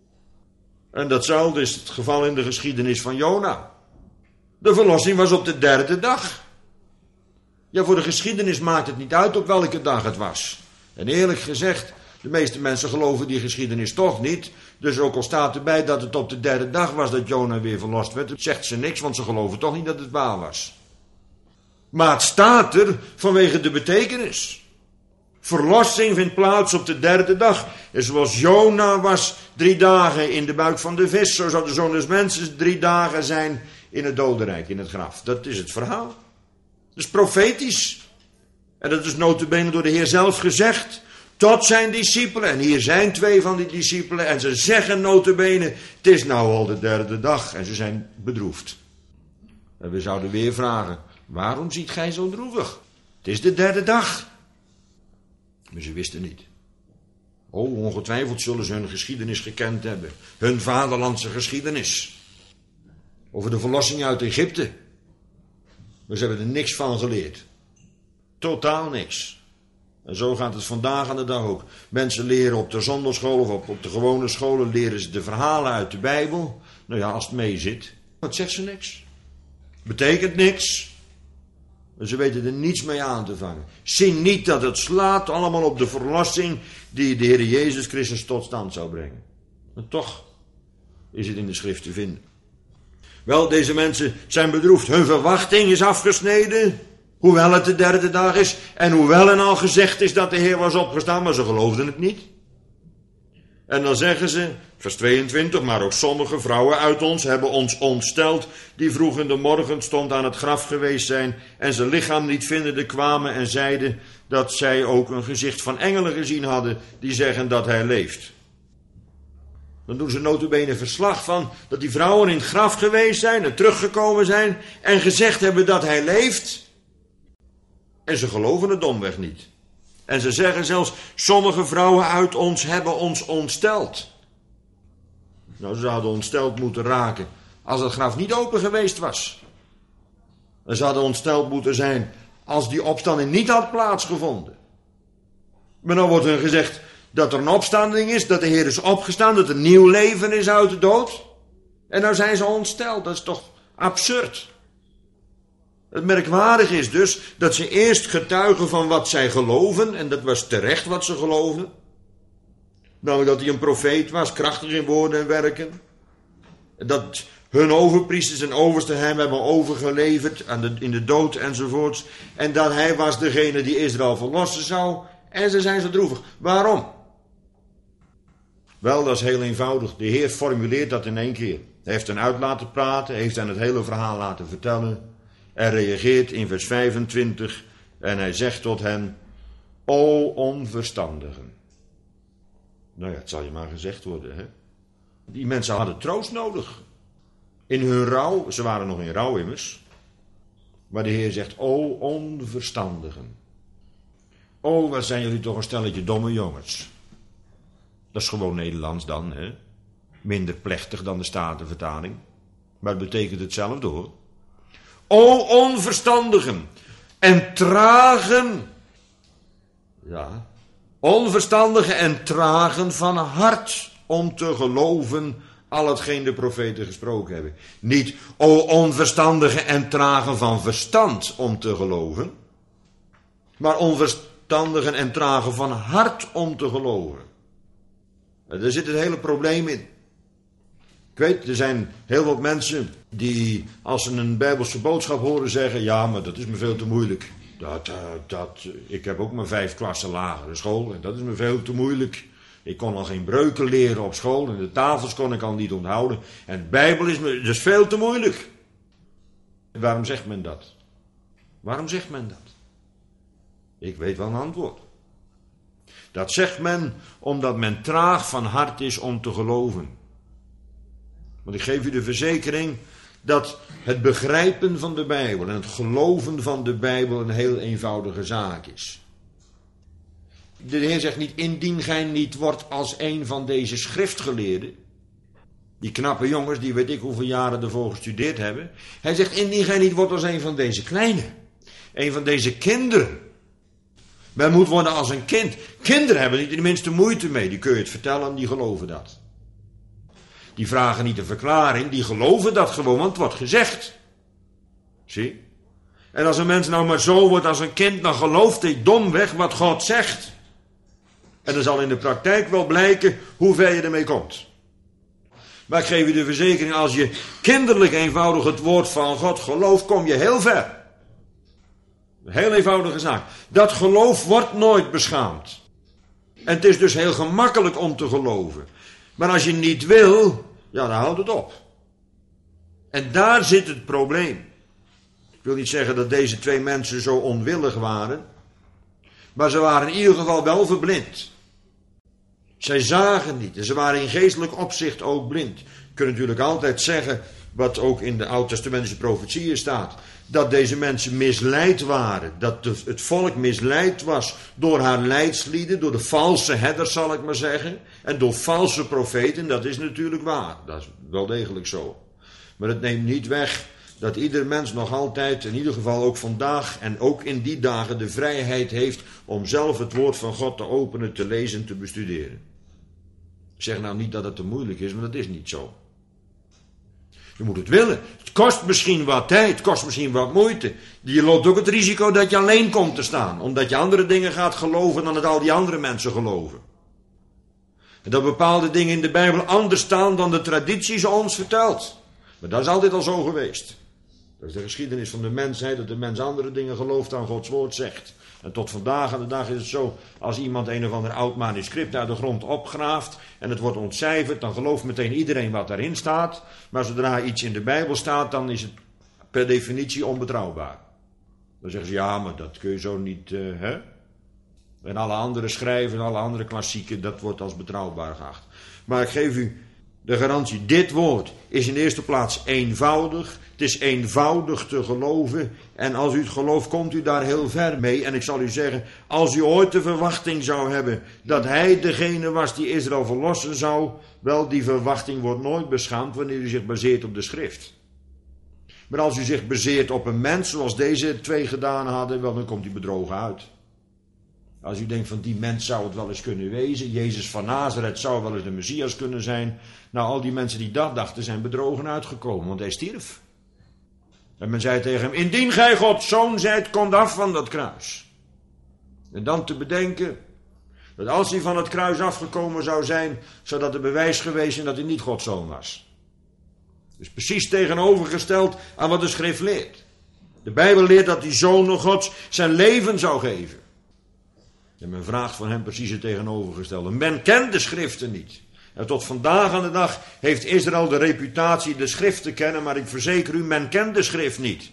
En datzelfde is het geval in de geschiedenis van Jona. De verlossing was op de derde dag. Ja, voor de geschiedenis maakt het niet uit op welke dag het was. En eerlijk gezegd, de meeste mensen geloven die geschiedenis toch niet. Dus ook al staat erbij dat het op de derde dag was dat Jona weer verlost werd, zegt ze niks, want ze geloven toch niet dat het waar was. Maar het staat er vanwege de betekenis. Verlossing vindt plaats op de derde dag. En zoals Jona was 3 dagen in de buik van de vis, zo zou de Zoon des Mensen 3 dagen zijn in het dodenrijk, in het graf. Dat is het verhaal. Dat is profetisch. En dat is nota bene door de Heer zelf gezegd tot zijn discipelen. En hier zijn 2 van die discipelen. En ze zeggen nota bene, het is nou al de derde dag. En ze zijn bedroefd. En we zouden weer vragen, waarom ziet gij zo droevig? Het is de derde dag. Maar ze wisten niet. Oh, ongetwijfeld zullen ze hun geschiedenis gekend hebben. Hun vaderlandse geschiedenis. Over de verlossing uit Egypte. Maar ze hebben er niks van geleerd. Totaal niks. En zo gaat het vandaag aan de dag ook. Mensen leren op de zondagschool of op de gewone scholen leren ze de verhalen uit de Bijbel. Nou ja, als het mee zit. Wat zegt ze niks? Betekent niks. En ze weten er niets mee aan te vangen. Zie niet dat het slaat allemaal op de verlossing die de Heer Jezus Christus tot stand zou brengen. Maar toch is het in de schrift te vinden. Wel, deze mensen zijn bedroefd. Hun verwachting is afgesneden. Hoewel het de derde dag is. En hoewel er al gezegd is dat de Heer was opgestaan. Maar ze geloofden het niet. En dan zeggen ze, vers 22, maar ook sommige vrouwen uit ons hebben ons ontsteld, die vroeg in de morgen stond aan het graf geweest zijn en zijn lichaam niet vindende kwamen en zeiden dat zij ook een gezicht van engelen gezien hadden, die zeggen dat hij leeft. Dan doen ze nota bene verslag van dat die vrouwen in het graf geweest zijn en teruggekomen zijn en gezegd hebben dat hij leeft. En ze geloven het domweg niet. En ze zeggen zelfs, sommige vrouwen uit ons hebben ons ontsteld. Nou, ze zouden ontsteld moeten raken als het graf niet open geweest was. En ze hadden ontsteld moeten zijn als die opstanding niet had plaatsgevonden. Maar dan wordt hun gezegd dat er een opstanding is, dat de Heer is opgestaan, dat er nieuw leven is uit de dood. En nou zijn ze ontsteld, dat is toch absurd. Het merkwaardige is dus dat ze eerst getuigen van wat zij geloven, en dat was terecht wat ze geloven. Namelijk dat hij een profeet was, krachtig in woorden en werken. Dat hun overpriesters en oversten hem hebben overgeleverd in de dood enzovoorts. En dat hij was degene die Israël verlossen zou. En ze zijn zo droevig. Waarom? Wel, dat is heel eenvoudig. De Heer formuleert dat in 1 keer. Hij heeft hen uit laten praten, heeft hen het hele verhaal laten vertellen. En reageert in vers 25 en hij zegt tot hen, o onverstandigen. Nou ja, het zal je maar gezegd worden, hè. Die mensen hadden troost nodig. In hun rouw, ze waren nog in rouw immers. Maar de Heer zegt, o onverstandigen. O, wat zijn jullie toch een stelletje domme jongens. Dat is gewoon Nederlands dan, hè. Minder plechtig dan de Statenvertaling. Maar het betekent hetzelfde hoor. O onverstandigen en tragen, ja, onverstandigen en tragen van hart om te geloven al hetgeen de profeten gesproken hebben. Niet, o onverstandigen en tragen van verstand om te geloven, maar onverstandigen en tragen van hart om te geloven. Daar zit het hele probleem in. Ik weet, er zijn heel wat mensen die als ze een Bijbelse boodschap horen zeggen, ja, maar dat is me veel te moeilijk. Ik heb ook maar 5 klassen lagere school en dat is me veel te moeilijk. Ik kon al geen breuken leren op school en de tafels kon ik al niet onthouden. En de Bijbel is me dus veel te moeilijk. Waarom zegt men dat? Waarom zegt men dat? Ik weet wel een antwoord. Dat zegt men omdat men traag van hart is om te geloven. Want ik geef u de verzekering dat het begrijpen van de Bijbel en het geloven van de Bijbel een heel eenvoudige zaak is. De Heer zegt niet, indien gij niet wordt als een van deze schriftgeleerden. Die knappe jongens, die weet ik hoeveel jaren ervoor gestudeerd hebben. Hij zegt, indien gij niet wordt als een van deze kleine. Een van deze kinderen. Men moet worden als een kind. Kinderen hebben niet de minste moeite mee. Die kun je het vertellen, die geloven dat. Die vragen niet een verklaring, die geloven dat gewoon, want het wordt gezegd. Zie? En als een mens nou maar zo wordt als een kind, dan gelooft hij domweg wat God zegt. En dan zal in de praktijk wel blijken hoe ver je ermee komt. Maar ik geef je de verzekering, als je kinderlijk eenvoudig het woord van God gelooft, kom je heel ver. Een heel eenvoudige zaak. Dat geloof wordt nooit beschaamd. En het is dus heel gemakkelijk om te geloven. Maar als je niet wil, ja, dan houdt het op. En daar zit het probleem. Ik wil niet zeggen dat deze twee mensen zo onwillig waren. Maar ze waren in ieder geval wel verblind. Zij zagen niet. En ze waren in geestelijk opzicht ook blind. Je kunt natuurlijk altijd zeggen, wat ook in de Oud-testamentische profetieën staat, dat deze mensen misleid waren. Dat het volk misleid was door haar leidslieden, door de valse herders zal ik maar zeggen. En door valse profeten, dat is natuurlijk waar. Dat is wel degelijk zo. Maar het neemt niet weg dat ieder mens nog altijd, in ieder geval ook vandaag en ook in die dagen, de vrijheid heeft om zelf het woord van God te openen, te lezen, te bestuderen. Ik zeg nou niet dat het te moeilijk is, maar dat is niet zo. Je moet het willen. Het kost misschien wat tijd, het kost misschien wat moeite. Je loopt ook het risico dat je alleen komt te staan. Omdat je andere dingen gaat geloven dan het al die andere mensen geloven. En dat bepaalde dingen in de Bijbel anders staan dan de traditie ze ons vertelt. Maar dat is altijd al zo geweest. Dat is de geschiedenis van de mensheid, dat de mens andere dingen gelooft dan Gods woord zegt. En tot vandaag aan de dag is het zo, als iemand een of ander oud manuscript uit de grond opgraaft en het wordt ontcijferd, dan gelooft meteen iedereen wat daarin staat. Maar zodra iets in de Bijbel staat, dan is het per definitie onbetrouwbaar. Dan zeggen ze, ja, maar dat kun je zo niet, hè? En alle andere schrijven, alle andere klassieken, dat wordt als betrouwbaar geacht. Maar ik geef u de garantie, dit woord is in de eerste plaats eenvoudig. Het is eenvoudig te geloven. En als u het gelooft, komt u daar heel ver mee. En ik zal u zeggen, als u ooit de verwachting zou hebben dat hij degene was die Israël verlossen zou, wel, die verwachting wordt nooit beschaamd wanneer u zich baseert op de schrift. Maar als u zich baseert op een mens, zoals deze twee gedaan hadden, wel, dan komt u bedrogen uit. Als u denkt van die mens zou het wel eens kunnen wezen, Jezus van Nazareth zou wel eens de Messias kunnen zijn. Nou, al die mensen die dat dachten zijn bedrogen uitgekomen, want hij stierf. En men zei tegen hem, indien gij Gods zoon zijt, kom af van dat kruis. En dan te bedenken, dat als hij van het kruis afgekomen zou zijn, zou dat een bewijs geweest zijn dat hij niet Gods zoon was. Dus precies tegenovergesteld aan wat de schrift leert. De Bijbel leert dat die zoon Gods zijn leven zou geven. En men vraagt van hem precies het tegenovergestelde. Men kent de schriften niet. En tot vandaag aan de dag heeft Israël de reputatie de schrift te kennen, maar ik verzeker u, men kent de schrift niet.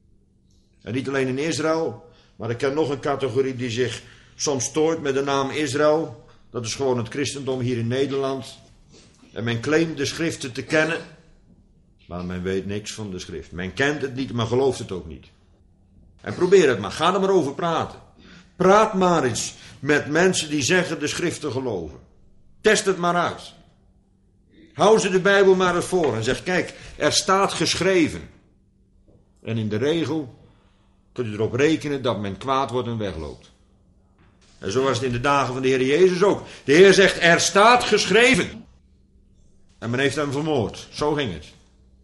En niet alleen in Israël, maar ik ken nog een categorie die zich soms stoort met de naam Israël. Dat is gewoon het christendom hier in Nederland. En men claimt de schriften te kennen, maar men weet niks van de schrift. Men kent het niet, maar gelooft het ook niet. En probeer het maar, ga er maar over praten. Praat maar eens met mensen die zeggen de schrift te geloven. Test het maar uit. Hou ze de Bijbel maar eens voor en zeg, kijk, er staat geschreven. En in de regel kunt u erop rekenen dat men kwaad wordt en wegloopt. En zo was het in de dagen van de Heer Jezus ook. De Heer zegt, er staat geschreven. En men heeft hem vermoord. Zo ging het.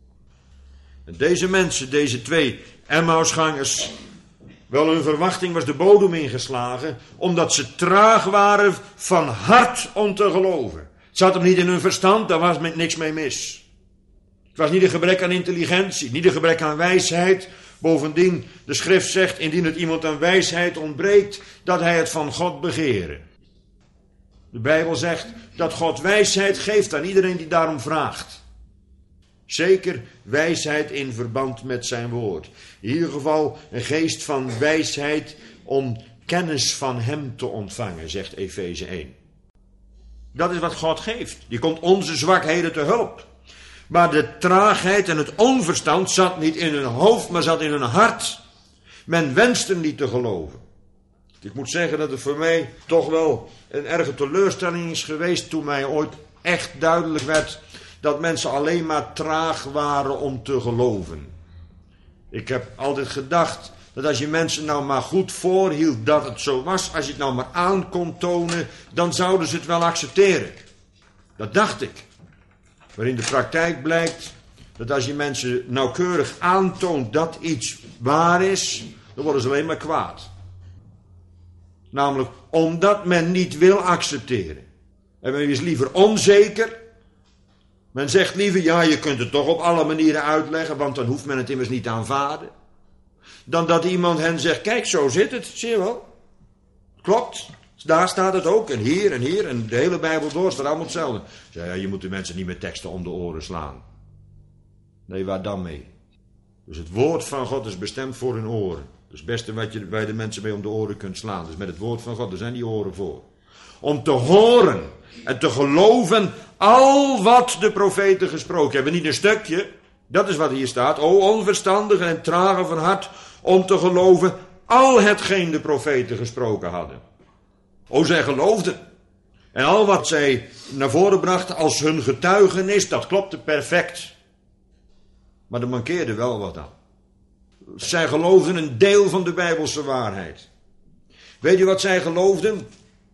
En deze mensen, deze twee Emmausgangers, wel, hun verwachting was de bodem ingeslagen, omdat ze traag waren van hart om te geloven. Het zat hem niet in hun verstand, daar was niks mee mis. Het was niet een gebrek aan intelligentie, niet een gebrek aan wijsheid. Bovendien, de schrift zegt, indien het iemand aan wijsheid ontbreekt, dat hij het van God begeren. De Bijbel zegt dat God wijsheid geeft aan iedereen die daarom vraagt. Zeker wijsheid in verband met zijn woord. In ieder geval een geest van wijsheid om kennis van hem te ontvangen, zegt Efeze 1. Dat is wat God geeft. Die komt onze zwakheden te hulp. Maar de traagheid en het onverstand zat niet in hun hoofd, maar zat in hun hart. Men wenste niet te geloven. Ik moet zeggen dat het voor mij toch wel een erge teleurstelling is geweest toen mij ooit echt duidelijk werd dat mensen alleen maar traag waren om te geloven. Ik heb altijd gedacht dat als je mensen nou maar goed voorhield dat het zo was, als je het nou maar aan kon tonen, dan zouden ze het wel accepteren. Dat dacht ik. Maar in de praktijk blijkt dat als je mensen nauwkeurig aantoont dat iets waar is, dan worden ze alleen maar kwaad. Namelijk omdat men niet wil accepteren. En men is liever onzeker. Men zegt liever, ja, je kunt het toch op alle manieren uitleggen, want dan hoeft men het immers niet te aanvaarden. Dan dat iemand hen zegt, kijk, zo zit het, zie je wel. Klopt, daar staat het ook, en hier, en de hele Bijbel door staat allemaal hetzelfde. Zeg, ja, je moet de mensen niet met teksten om de oren slaan. Nee, waar dan mee? Dus het woord van God is bestemd voor hun oren. Dus het beste wat je bij de mensen mee om de oren kunt slaan. Dus met het woord van God, daar zijn die oren voor. Om te horen en te geloven al wat de profeten gesproken hebben. Niet een stukje, dat is wat hier staat. O onverstandige en trage van hart, om te geloven al hetgeen de profeten gesproken hadden. O, zij geloofden. En al wat zij naar voren brachten als hun getuigenis, dat klopte perfect. Maar er mankeerde wel wat aan. Zij geloofden een deel van de Bijbelse waarheid. Weet je wat zij geloofden?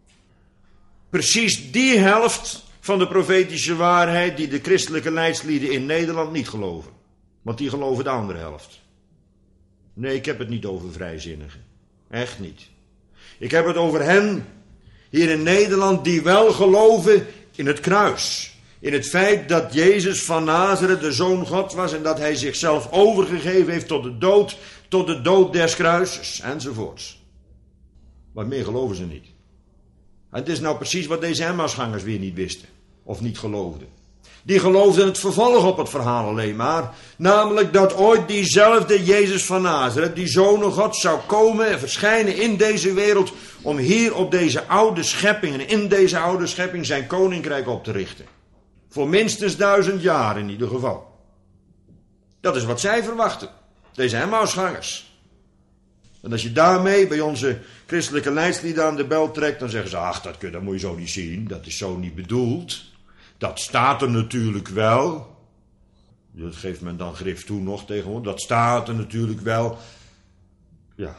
Precies die helft van de profetische waarheid die de christelijke leidslieden in Nederland niet geloven. Want die geloven de andere helft. Nee, ik heb het niet over vrijzinnigen. Echt niet. Ik heb het over hen hier in Nederland die wel geloven in het kruis. In het feit dat Jezus van Nazareth de Zoon God was en dat hij zichzelf overgegeven heeft tot de dood des kruises enzovoorts. Maar meer geloven ze niet. En het is nou precies wat deze Emmausgangers weer niet wisten of niet geloofden. Die geloofden het vervolg op het verhaal alleen maar. Namelijk dat ooit diezelfde Jezus van Nazareth, die Zoon God, zou komen en verschijnen in deze wereld om hier op deze oude schepping en in deze oude schepping zijn koninkrijk op te richten. Voor minstens 1000 jaar in ieder geval. Dat is wat zij verwachten. Deze Emmausgangers. En als je daarmee bij onze christelijke leidslieden aan de bel trekt, dan zeggen ze, ach, dat moet je zo niet zien. Dat is zo niet bedoeld. Dat staat er natuurlijk wel. Dat geeft men dan grif toe nog tegenwoordig. Dat staat er natuurlijk wel. Ja,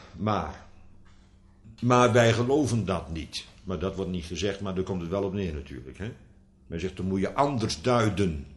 maar wij geloven dat niet. Maar dat wordt niet gezegd, maar daar komt het wel op neer natuurlijk, hè. Men zegt, dan moet je anders duiden.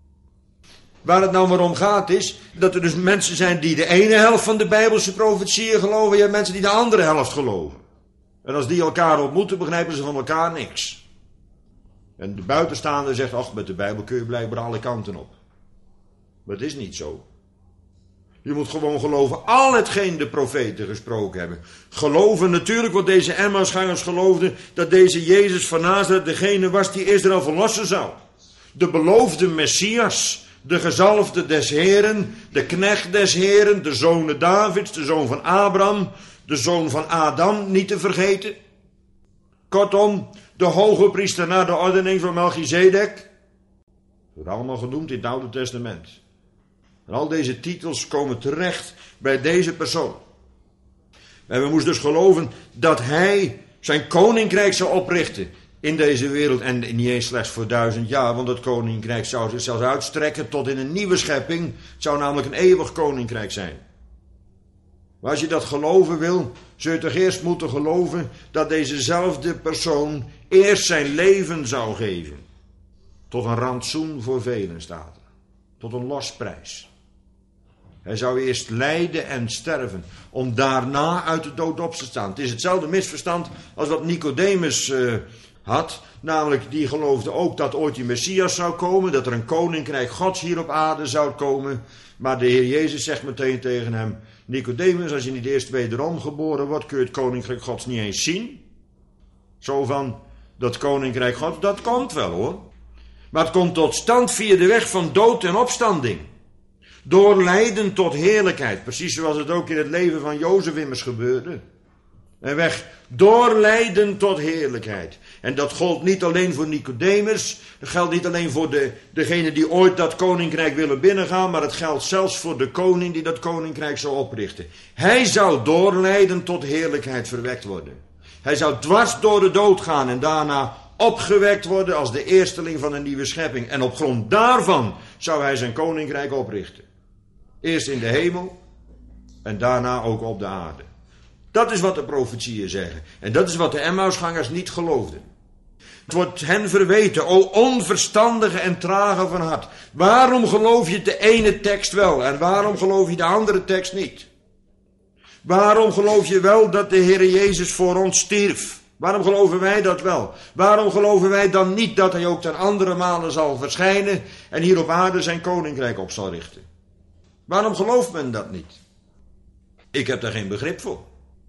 Waar het nou maar om gaat is, dat er dus mensen zijn die de ene helft van de Bijbelse profetieën geloven, en je hebt mensen die de andere helft geloven. En als die elkaar ontmoeten, begrijpen ze van elkaar niks. En de buitenstaander zegt, ach, met de Bijbel kun je blijkbaar alle kanten op. Maar het is niet zo. Je moet gewoon geloven al hetgeen de profeten gesproken hebben. Geloven natuurlijk wat deze Emmausgangers geloofden, dat deze Jezus van Nazareth degene was die Israël verlossen zou. De beloofde Messias, de gezalfde des Heren, de knecht des Heren, de zoon Davids, de zoon van Abraham, de zoon van Adam, niet te vergeten. Kortom, de hoge priester naar de ordening van Melchizedek. Dat wordt allemaal genoemd in het Oude Testament. En al deze titels komen terecht bij deze persoon. En we moesten dus geloven dat hij zijn koninkrijk zou oprichten in deze wereld. En niet eens slechts voor 1000 jaar, want dat koninkrijk zou zich zelfs uitstrekken tot in een nieuwe schepping. Het zou namelijk een eeuwig koninkrijk zijn. Maar als je dat geloven wil, zul je toch eerst moeten geloven dat dezezelfde persoon eerst zijn leven zou geven. Tot een rantsoen voor velen staat er. Tot een losprijs. Hij zou eerst lijden en sterven, om daarna uit de dood op te staan. Het is hetzelfde misverstand als wat Nicodemus had. Namelijk, die geloofde ook dat ooit die Messias zou komen, dat er een koninkrijk Gods hier op aarde zou komen. Maar de Heer Jezus zegt meteen tegen hem, Nicodemus, als je niet eerst wederom geboren wordt, kun je het koninkrijk Gods niet eens zien. Zo van, dat koninkrijk Gods, dat komt wel hoor. Maar het komt tot stand via de weg van dood en opstanding. Door lijden tot heerlijkheid. Precies zoals het ook in het leven van Jozef immers gebeurde. Een weg doorleiden tot heerlijkheid. En dat gold niet alleen voor Nicodemus. Dat geldt niet alleen voor degene die ooit dat koninkrijk willen binnengaan. Maar het geldt zelfs voor de koning die dat koninkrijk zou oprichten. Hij zou doorleiden tot heerlijkheid verwekt worden. Hij zou dwars door de dood gaan en daarna opgewekt worden als de eersteling van een nieuwe schepping. En op grond daarvan zou hij zijn koninkrijk oprichten. Eerst in de hemel en daarna ook op de aarde. Dat is wat de profetieën zeggen. En dat is wat de Emmausgangers niet geloofden. Het wordt hen verweten, o onverstandige en trage van hart. Waarom geloof je de ene tekst wel en waarom geloof je de andere tekst niet? Waarom geloof je wel dat de Heer Jezus voor ons stierf? Waarom geloven wij dat wel? Waarom geloven wij dan niet dat hij ook ten andere malen zal verschijnen en hier op aarde zijn koninkrijk op zal richten? Waarom gelooft men dat niet? Ik heb daar geen begrip voor.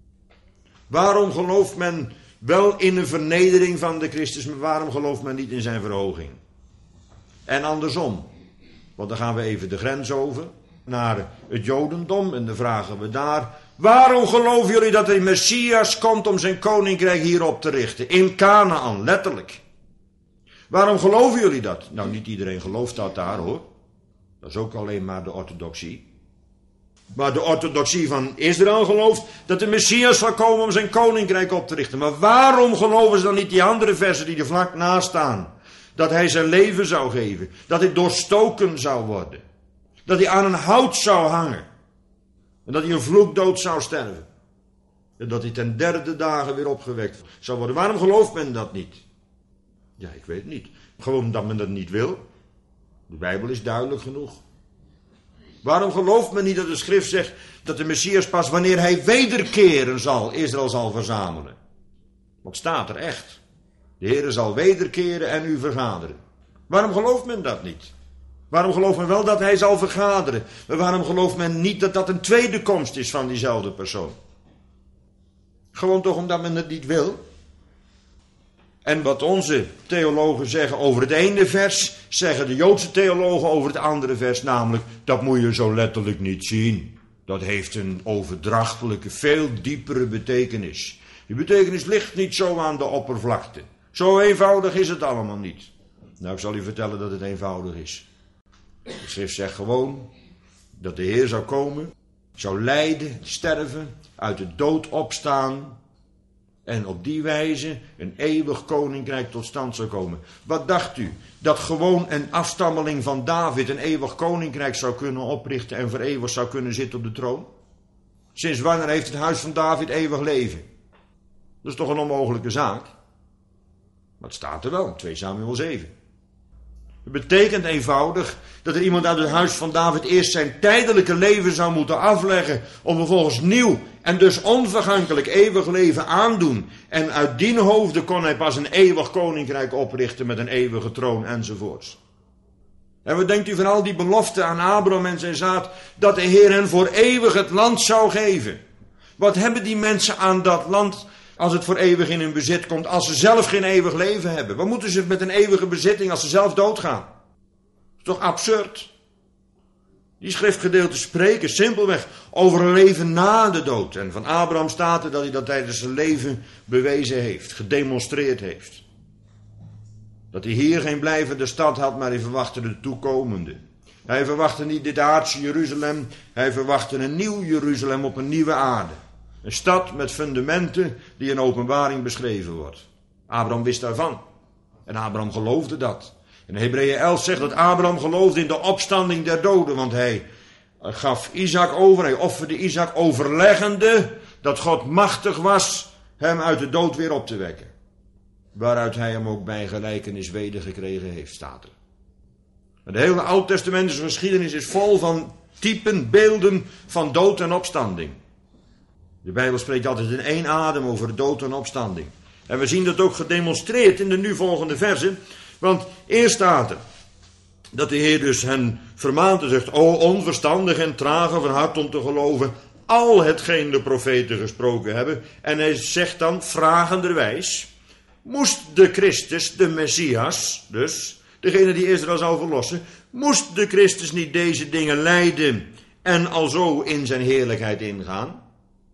Waarom gelooft men wel in de vernedering van de Christus, maar waarom gelooft men niet in zijn verhoging? En andersom, want dan gaan we even de grens over naar het Jodendom en dan vragen we daar: waarom geloven jullie dat de Messias komt om zijn koninkrijk hierop te richten? In Kanaan, letterlijk. Waarom geloven jullie dat? Nou, niet iedereen gelooft dat daar, hoor. Dat is ook alleen maar de orthodoxie. Maar de orthodoxie van Israël gelooft dat de Messias zal komen om zijn koninkrijk op te richten. Maar waarom geloven ze dan niet die andere versen die er vlak naast staan? Dat hij zijn leven zou geven. Dat hij doorstoken zou worden. Dat hij aan een hout zou hangen. En dat hij een vloekdood zou sterven. En dat hij ten derde dagen weer opgewekt zou worden. Waarom gelooft men dat niet? Ja, ik weet het niet. Gewoon omdat men dat niet wil. De Bijbel is duidelijk genoeg. Waarom gelooft men niet dat de schrift zegt dat de Messias pas wanneer hij wederkeren zal, Israël zal verzamelen? Wat staat er echt? De Heer zal wederkeren en u vergaderen. Waarom gelooft men dat niet? Waarom gelooft men wel dat hij zal vergaderen? Maar waarom gelooft men niet dat dat een tweede komst is van diezelfde persoon? Gewoon toch omdat men het niet wil? En wat onze theologen zeggen over het ene vers, zeggen de Joodse theologen over het andere vers, namelijk: dat moet je zo letterlijk niet zien. Dat heeft een overdrachtelijke, veel diepere betekenis. Die betekenis ligt niet zo aan de oppervlakte. Zo eenvoudig is het allemaal niet. Nou, ik zal u vertellen dat het eenvoudig is. De schrift zegt gewoon dat de Heer zou komen, zou lijden, sterven, uit de dood opstaan en op die wijze een eeuwig koninkrijk tot stand zou komen. Wat dacht u? Dat gewoon een afstammeling van David een eeuwig koninkrijk zou kunnen oprichten en voor eeuwig zou kunnen zitten op de troon? Sinds wanneer heeft het huis van David eeuwig leven? Dat is toch een onmogelijke zaak? Maar het staat er wel, 2 Samuel 7. Het betekent eenvoudig dat er iemand uit het huis van David eerst zijn tijdelijke leven zou moeten afleggen, om vervolgens nieuw en dus onvergankelijk eeuwig leven aandoen. En uit dien hoofde kon hij pas een eeuwig koninkrijk oprichten met een eeuwige troon enzovoorts. En wat denkt u van al die beloften aan Abraham en zijn zaad, dat de Heer hen voor eeuwig het land zou geven? Wat hebben die mensen aan dat land als het voor eeuwig in hun bezit komt, als ze zelf geen eeuwig leven hebben? Wat moeten ze met een eeuwige bezitting als ze zelf doodgaan? Dat is toch absurd? Die schriftgedeelten spreken simpelweg over een leven na de dood. En van Abraham staat er dat hij dat tijdens zijn leven bewezen heeft, gedemonstreerd heeft. Dat hij hier geen blijvende stad had, maar hij verwachtte de toekomende. Hij verwachtte niet dit aardse Jeruzalem, hij verwachtte een nieuw Jeruzalem op een nieuwe aarde. Een stad met fundamenten die in openbaring beschreven wordt. Abraham wist daarvan. En Abraham geloofde dat. En Hebreeën 11 zegt dat Abraham geloofde in de opstanding der doden. Want hij gaf Isaac over, hij offerde Isaac overleggende dat God machtig was hem uit de dood weer op te wekken. Waaruit hij hem ook bij gelijkenis wedergekregen heeft, staat er. En de hele Oud-testamentische geschiedenis is vol van typen, beelden van dood en opstanding. De Bijbel spreekt altijd in één adem over dood en opstanding. En we zien dat ook gedemonstreerd in de nu volgende versen. Want eerst staat er dat de Heer dus hen vermaant en zegt: o onverstandig en trage van hart om te geloven al hetgeen de profeten gesproken hebben. En hij zegt dan vragenderwijs: moest de Christus, de Messias, dus degene die Israël zal verlossen, moest de Christus niet deze dingen lijden en alzo in zijn heerlijkheid ingaan?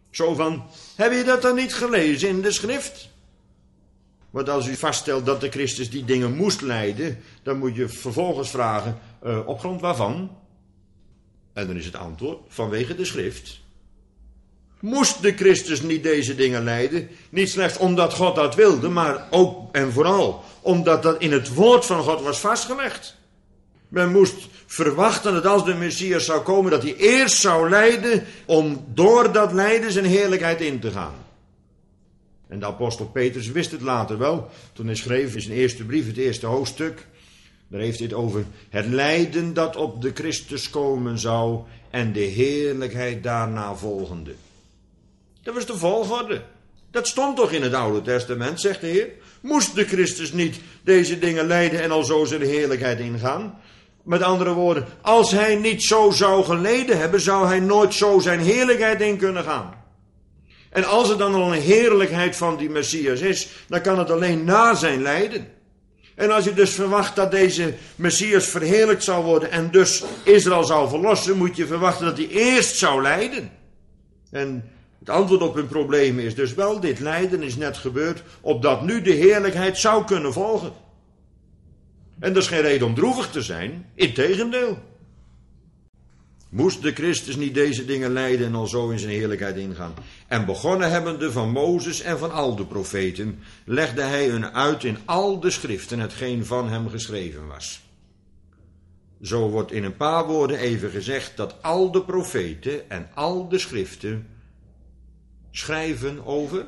Zo van, heb je dat dan niet gelezen in de schrift? Want als u vaststelt dat de Christus die dingen moest lijden, dan moet je vervolgens vragen, op grond waarvan? En dan is het antwoord, vanwege de schrift. Moest de Christus niet deze dingen lijden? Niet slechts omdat God dat wilde, maar ook en vooral omdat dat in het woord van God was vastgelegd. Men moest verwachten dat als de Messias zou komen, dat hij eerst zou lijden om door dat lijden zijn heerlijkheid in te gaan. En de apostel Petrus wist het later wel, toen hij schreef in zijn eerste brief, het eerste hoofdstuk. Daar heeft hij het over het lijden dat op de Christus komen zou en de heerlijkheid daarna volgende. Dat was de volgorde. Dat stond toch in het Oude Testament, zegt de Heer. Moest de Christus niet deze dingen lijden en al zo zijn heerlijkheid ingaan? Met andere woorden, als hij niet zo zou geleden hebben, zou hij nooit zo zijn heerlijkheid in kunnen gaan. En als er dan al een heerlijkheid van die Messias is, dan kan het alleen na zijn lijden. En als je dus verwacht dat deze Messias verheerlijkt zal worden en dus Israël zou verlossen, moet je verwachten dat hij eerst zou lijden. En het antwoord op hun probleem is dus wel, dit lijden is net gebeurd, opdat nu de heerlijkheid zou kunnen volgen. En dat is geen reden om droevig te zijn, integendeel. Moest de Christus niet deze dingen lijden en al zo in zijn heerlijkheid ingaan? En begonnen hebbende van Mozes en van al de profeten, legde hij hun uit in al de schriften hetgeen van hem geschreven was. Zo wordt in een paar woorden even gezegd dat al de profeten en al de schriften schrijven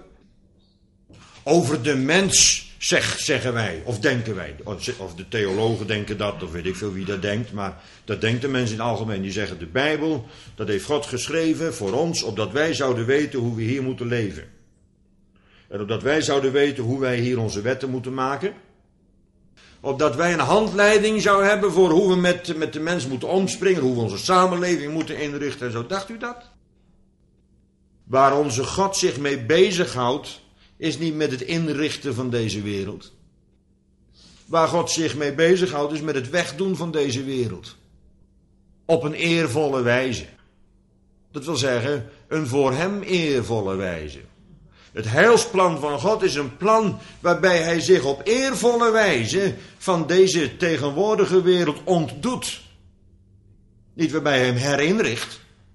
over de mens, zeggen wij, of denken wij. Of de theologen denken dat, of weet ik veel wie dat denkt, maar dat denkt de mens in het algemeen. Die zeggen de Bijbel, dat heeft God geschreven voor ons, opdat wij zouden weten hoe we hier moeten leven. En opdat wij zouden weten hoe wij hier onze wetten moeten maken. Opdat wij een handleiding zouden hebben voor hoe we met de mens moeten omspringen, hoe we onze samenleving moeten inrichten en zo. Dacht u dat? Waar onze God zich mee bezighoudt, is niet met het inrichten van deze wereld. Waar God zich mee bezighoudt, is met het wegdoen van deze wereld. Op een eervolle wijze. Dat wil zeggen, een voor hem eervolle wijze. Het heilsplan van God is een plan waarbij hij zich op eervolle wijze van deze tegenwoordige wereld ontdoet. Niet waarbij hij hem herinricht.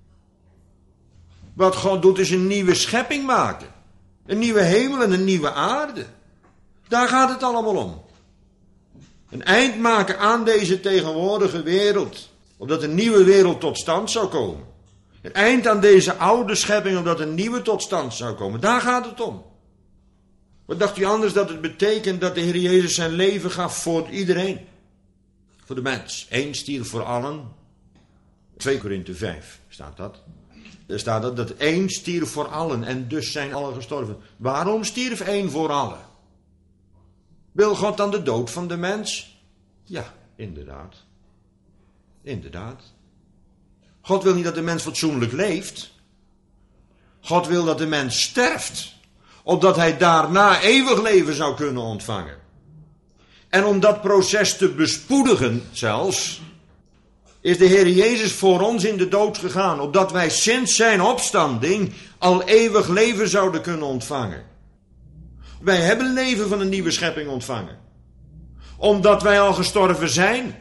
Wat God doet is een nieuwe schepping maken. Een nieuwe hemel en een nieuwe aarde. Daar gaat het allemaal om. Een eind maken aan deze tegenwoordige wereld. Opdat een nieuwe wereld tot stand zou komen. Een eind aan deze oude schepping, opdat een nieuwe tot stand zou komen. Daar gaat het om. Wat dacht u anders dat het betekent dat de Heer Jezus zijn leven gaf voor iedereen? Voor de mens. Eén stierf voor allen. 2 Korinthe 5 staat dat. Er staat dat één stierf voor allen en dus zijn allen gestorven. Waarom stierf één voor allen? Wil God dan de dood van de mens? Ja, inderdaad. Inderdaad. God wil niet dat de mens fatsoenlijk leeft. God wil dat de mens sterft, opdat hij daarna eeuwig leven zou kunnen ontvangen. En om dat proces te bespoedigen zelfs, is de Heer Jezus voor ons in de dood gegaan, opdat wij sinds zijn opstanding al eeuwig leven zouden kunnen ontvangen. Wij hebben leven van een nieuwe schepping ontvangen. Omdat wij al gestorven zijn.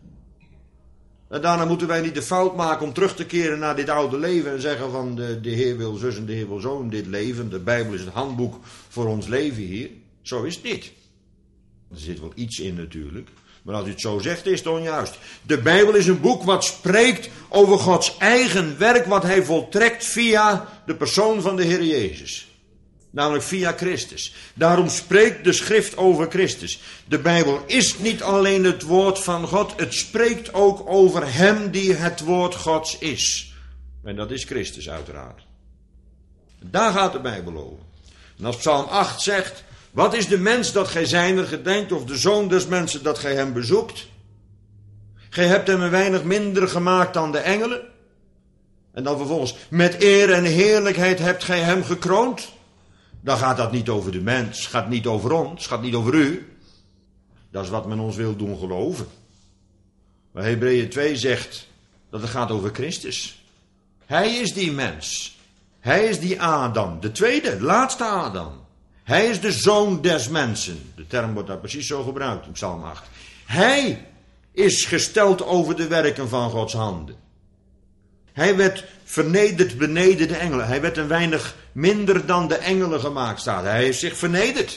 En daarna moeten wij niet de fout maken om terug te keren naar dit oude leven en zeggen van de Heer wil zus en de Heer wil zo in dit leven. De Bijbel is het handboek voor ons leven hier. Zo is het niet. Er zit wel iets in natuurlijk. Maar als u het zo zegt, is het onjuist. De Bijbel is een boek wat spreekt over Gods eigen werk, wat hij voltrekt via de persoon van de Heer Jezus. Namelijk via Christus. Daarom spreekt de schrift over Christus. De Bijbel is niet alleen het woord van God, het spreekt ook over hem die het woord Gods is. En dat is Christus uiteraard. Daar gaat de Bijbel over. En als Psalm 8 zegt, wat is de mens dat gij zijner gedenkt, of de zoon des mensen dat gij hem bezoekt? Gij hebt hem een weinig minder gemaakt dan de engelen. En dan vervolgens, met eer en heerlijkheid hebt gij hem gekroond. Dan gaat dat niet over de mens, gaat niet over ons, gaat niet over u. Dat is wat men ons wil doen geloven. Maar Hebreeën 2 zegt dat het gaat over Christus. Hij is die mens. Hij is die Adam, de tweede, laatste Adam. Hij is de zoon des mensen. De term wordt daar precies zo gebruikt in Psalm 8. Hij is gesteld over de werken van Gods handen. Hij werd vernederd beneden de engelen. Hij werd een weinig minder dan de engelen gemaakt, staat. Hij heeft zich vernederd.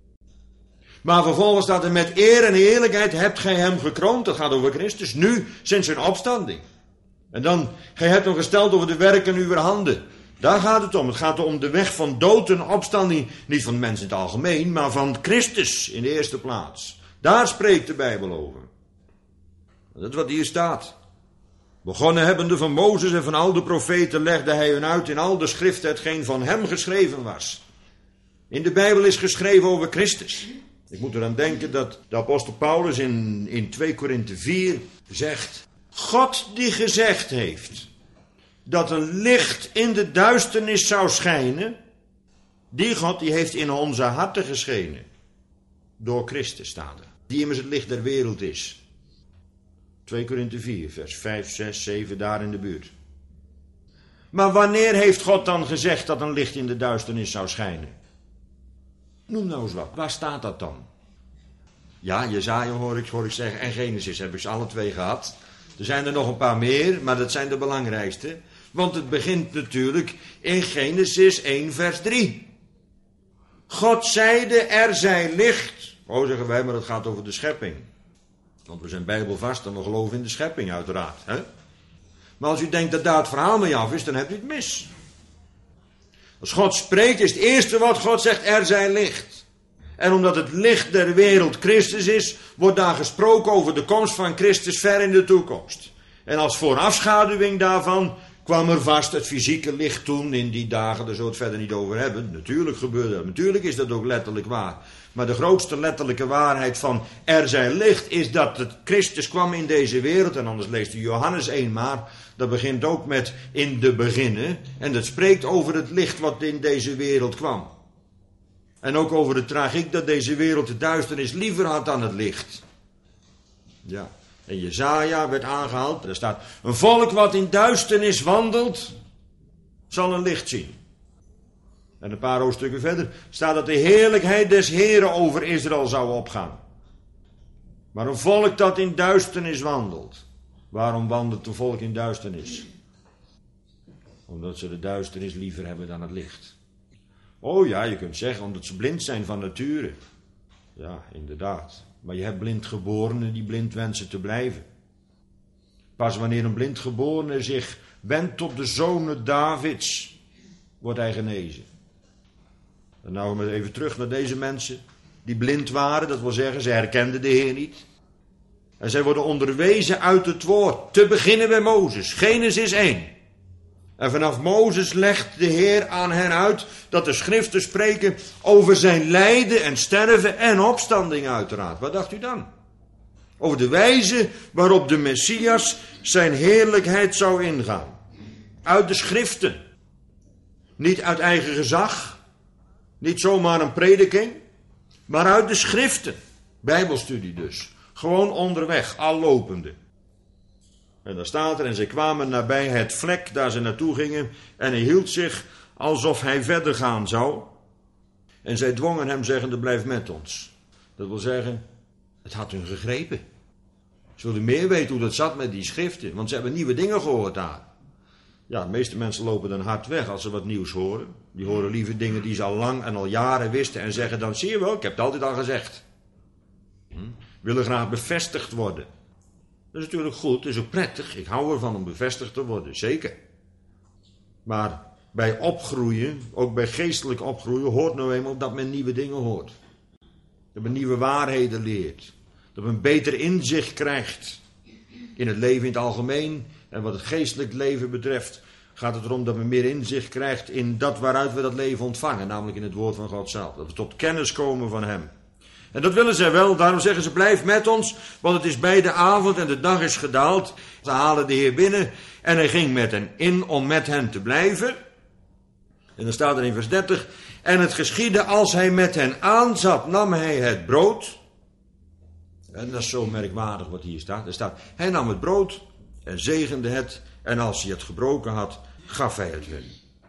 Maar vervolgens staat er: met eer en heerlijkheid hebt gij hem gekroond. Dat gaat over Christus, nu, sinds zijn opstanding. En dan: gij hebt hem gesteld over de werken uw handen. Daar gaat het om. Het gaat om de weg van dood en opstanding. Niet van mensen in het algemeen, maar van Christus in de eerste plaats. Daar spreekt de Bijbel over. Dat is wat hier staat. Begonnen hebbende van Mozes en van al de profeten legde hij hun uit in al de schriften hetgeen van hem geschreven was. In de Bijbel is geschreven over Christus. Ik moet eraan denken dat de apostel Paulus in 2 Korinthe 4 zegt: God die gezegd heeft dat een licht in de duisternis zou schijnen, die God die heeft in onze harten geschenen. Door Christus staat er. Die immers het licht der wereld is. 2 Korinthe 4, vers 5, 6, 7, daar in de buurt. Maar wanneer heeft God dan gezegd dat een licht in de duisternis zou schijnen? Noem nou eens wat. Waar staat dat dan? Ja, Jesaja hoor ik zeggen en Genesis heb ik ze alle twee gehad. Er zijn er nog een paar meer, maar dat zijn de belangrijkste. Want het begint natuurlijk in Genesis 1 vers 3. God zeide er zij licht. Oh, zeggen wij, maar dat gaat over de schepping. Want we zijn bijbelvast en we geloven in de schepping uiteraard. Hè? Maar als u denkt dat daar het verhaal mee af is, dan hebt u het mis. Als God spreekt, is het eerste wat God zegt: er zij licht. En omdat het licht der wereld Christus is, wordt daar gesproken over de komst van Christus ver in de toekomst. En als voorafschaduwing daarvan kwam er vast het fysieke licht toen in die dagen, daar zullen we het verder niet over hebben. Natuurlijk gebeurde dat. Natuurlijk is dat ook letterlijk waar. Maar de grootste letterlijke waarheid van er zij licht is dat het Christus kwam in deze wereld. En anders leest u Johannes 1 maar. Dat begint ook met in de beginnen. En dat spreekt over het licht wat in deze wereld kwam. En ook over de tragiek dat deze wereld de duisternis liever had dan het licht. Ja. En Jesaja werd aangehaald. Er staat: een volk wat in duisternis wandelt, zal een licht zien. En een paar hoofdstukken verder staat dat de heerlijkheid des Heren over Israël zou opgaan. Maar een volk dat in duisternis wandelt. Waarom wandelt een volk in duisternis? Omdat ze de duisternis liever hebben dan het licht. Oh ja, je kunt zeggen omdat ze blind zijn van nature. Ja, inderdaad. Maar je hebt blindgeborenen die blind wensen te blijven. Pas wanneer een blindgeborene zich wendt tot de zonen Davids, wordt hij genezen. En nou even terug naar deze mensen die blind waren. Dat wil zeggen, ze herkenden de Heer niet. En zij worden onderwezen uit het woord. Te beginnen bij Mozes, Genesis 1. En vanaf Mozes legt de Heer aan hen uit dat de schriften spreken over zijn lijden en sterven en opstanding uiteraard. Wat dacht u dan? Over de wijze waarop de Messias zijn heerlijkheid zou ingaan. Uit de schriften. Niet uit eigen gezag. Niet zomaar een prediking. Maar uit de schriften. Bijbelstudie dus. Gewoon onderweg, al lopende. En daar staat er: en zij kwamen nabij het vlek daar ze naartoe gingen. En hij hield zich alsof hij verder gaan zou. En zij dwongen hem zeggende: blijf met ons. Dat wil zeggen, het had hun gegrepen. Ze wilden meer weten hoe dat zat met die schriften. Want ze hebben nieuwe dingen gehoord daar. Ja, de meeste mensen lopen dan hard weg als ze wat nieuws horen. Die horen liever dingen die ze al lang en al jaren wisten. En zeggen dan: zie je wel, ik heb het altijd al gezegd. Willen graag bevestigd worden. Dat is natuurlijk goed, dat is ook prettig. Ik hou ervan om bevestigd te worden, zeker. Maar bij opgroeien, ook bij geestelijk opgroeien, hoort nou eenmaal dat men nieuwe dingen hoort. Dat men nieuwe waarheden leert. Dat men beter inzicht krijgt in het leven in het algemeen. En wat het geestelijk leven betreft gaat het erom dat men meer inzicht krijgt in dat waaruit we dat leven ontvangen. Namelijk in het woord van God zelf. Dat we tot kennis komen van hem. En dat willen zij wel, daarom zeggen ze: blijf met ons, want het is bij de avond en de dag is gedaald. Ze halen de Heer binnen en hij ging met hen in om met hen te blijven. En dan staat er in vers 30: en het geschiedde als hij met hen aanzat, nam hij het brood. En dat is zo merkwaardig wat hier staat. Er staat: hij nam het brood en zegende het en als hij het gebroken had, gaf hij het hun.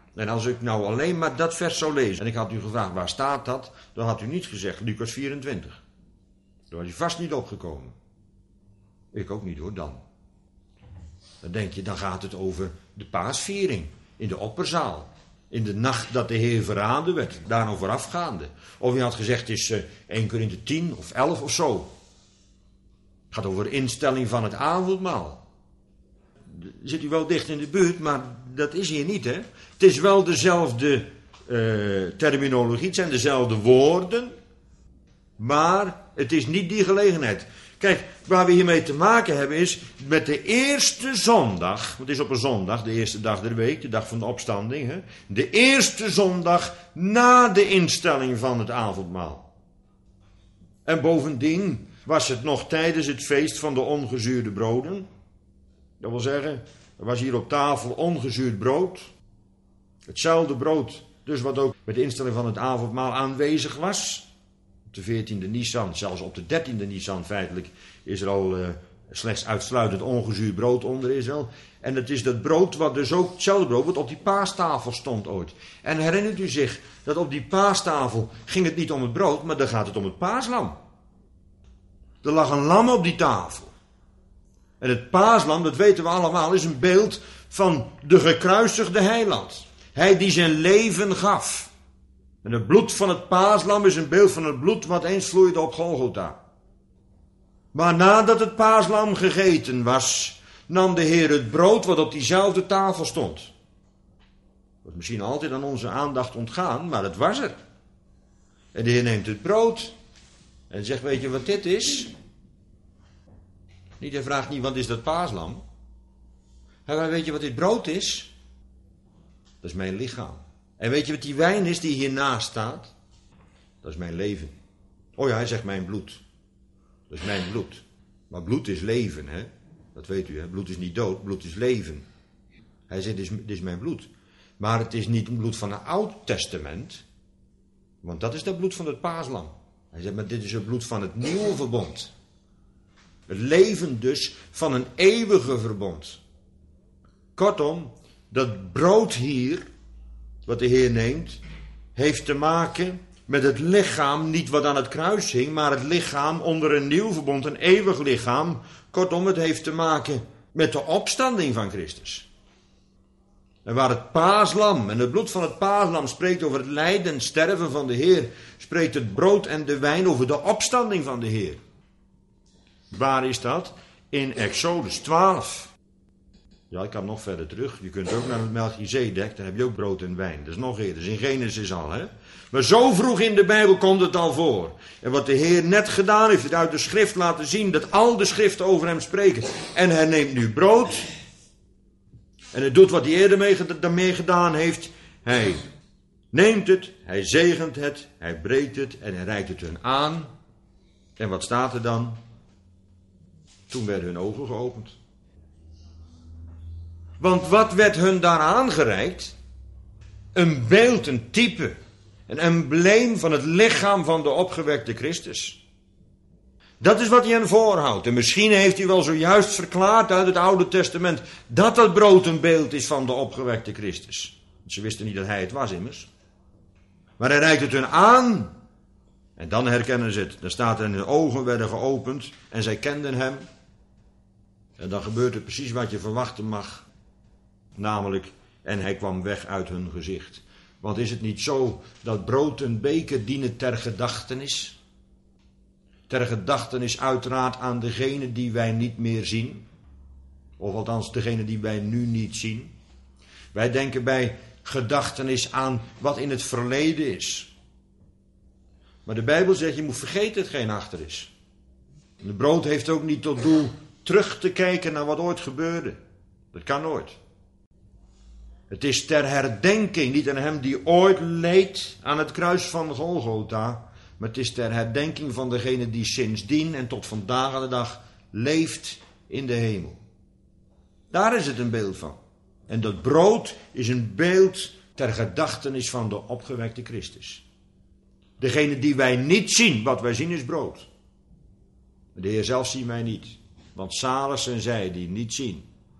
En als ik nou alleen maar dat vers zou lezen en ik had u gevraagd waar staat dat, dan had u niet gezegd Lucas 24. Dan was u vast niet opgekomen. Ik ook niet hoor, dan. Dan denk je, dan gaat het over de paasviering in de opperzaal. In de nacht dat de Heer verraden werd, daar nog voorafgaande. Of u had gezegd, het is 1 Korinthe 10 of 11 of zo. Het gaat over de instelling van het avondmaal. Zit u wel dicht in de buurt, maar dat is hier niet, hè. Het is wel dezelfde terminologie, het zijn dezelfde woorden. Maar het is niet die gelegenheid. Kijk, waar we hiermee te maken hebben is met de eerste zondag. Want het is op een zondag, de eerste dag der week, de dag van de opstanding. Hè? De eerste zondag na de instelling van het avondmaal. En bovendien was het nog tijdens het feest van de ongezuurde broden. Dat wil zeggen, er was hier op tafel ongezuurd brood. Hetzelfde brood, dus wat ook met de instelling van het avondmaal aanwezig was. Op de 14e Nisan, zelfs op de 13e Nisan feitelijk, is er al slechts uitsluitend ongezuurd brood onder Israël. En het is dat brood wat dus ook, hetzelfde brood wat op die paastafel stond ooit. En herinnert u zich dat op die paastafel ging het niet om het brood, maar dan gaat het om het paaslam. Er lag een lam op die tafel. En het paaslam, dat weten we allemaal, is een beeld van de gekruisigde heiland. Hij die zijn leven gaf. En het bloed van het paaslam is een beeld van het bloed wat eens vloeide op Golgotha. Maar nadat het paaslam gegeten was, nam de Heer het brood wat op diezelfde tafel stond. Dat is misschien altijd aan onze aandacht ontgaan, maar het was er. En de Heer neemt het brood en zegt, weet je wat dit is? Hij vraagt niet, wat is dat paaslam? Hij weet je wat dit brood is? Dat is mijn lichaam. En weet je wat die wijn is die hiernaast staat? Dat is mijn leven. Oh ja, hij zegt mijn bloed. Dat is mijn bloed. Maar bloed is leven, hè? Dat weet u, hè? Bloed is niet dood, bloed is leven. Hij zegt, dit is mijn bloed. Maar het is niet een bloed van het Oude Testament. Want dat is dat bloed van het paaslam. Hij zegt, maar dit is het bloed van het nieuwe verbond. Het leven dus van een eeuwige verbond. Kortom, dat brood hier, wat de Heer neemt, heeft te maken met het lichaam, niet wat aan het kruis hing, maar het lichaam onder een nieuw verbond, een eeuwig lichaam. Kortom, het heeft te maken met de opstanding van Christus. En waar het paaslam en het bloed van het paaslam spreekt over het lijden en sterven van de Heer, spreekt het brood en de wijn over de opstanding van de Heer. Waar is dat? In Exodus 12. Ja, ik kan nog verder terug. Je kunt ook naar het Melchizedek, daar heb je ook brood en wijn. Dat is nog eerder, dat is in Genesis al, hè. Maar zo vroeg in de Bijbel komt het al voor. En wat de Heer net gedaan heeft, het uit de schrift laten zien, dat al de schriften over hem spreken. En hij neemt nu brood. En hij doet wat hij eerder daarmee gedaan heeft. Hij neemt het, hij zegent het, hij breekt het en hij reikt het hun aan. En wat staat er dan? Toen werden hun ogen geopend. Want wat werd hun daar aangereikt? Een beeld, een type, een embleem van het lichaam van de opgewekte Christus. Dat is wat hij hen voorhoudt. En misschien heeft hij wel zojuist verklaard uit het Oude Testament dat het brood een beeld is van de opgewekte Christus. Ze wisten niet dat hij het was immers. Maar hij reikt het hun aan. En dan herkennen ze het. Dan staat er, hun ogen werden geopend en zij kenden hem. En dan gebeurt er precies wat je verwachten mag. Namelijk, en hij kwam weg uit hun gezicht. Want is het niet zo dat brood en beker dienen ter gedachtenis? Ter gedachtenis uiteraard aan degene die wij niet meer zien. Of althans degene die wij nu niet zien. Wij denken bij gedachtenis aan wat in het verleden is. Maar de Bijbel zegt, je moet vergeten hetgeen achter is. En de brood heeft ook niet tot doel terug te kijken naar wat ooit gebeurde. Dat kan nooit. Het is ter herdenking, niet aan hem die ooit leed aan het kruis van Golgotha, maar het is ter herdenking van degene die sindsdien en tot vandaag aan de dag leeft in de hemel. Daar is het een beeld van. En dat brood is een beeld ter gedachtenis van de opgewekte Christus. Degene die wij niet zien, wat wij zien is brood. De Heer zelf ziet mij niet. Want zalig zijn zij die niet zien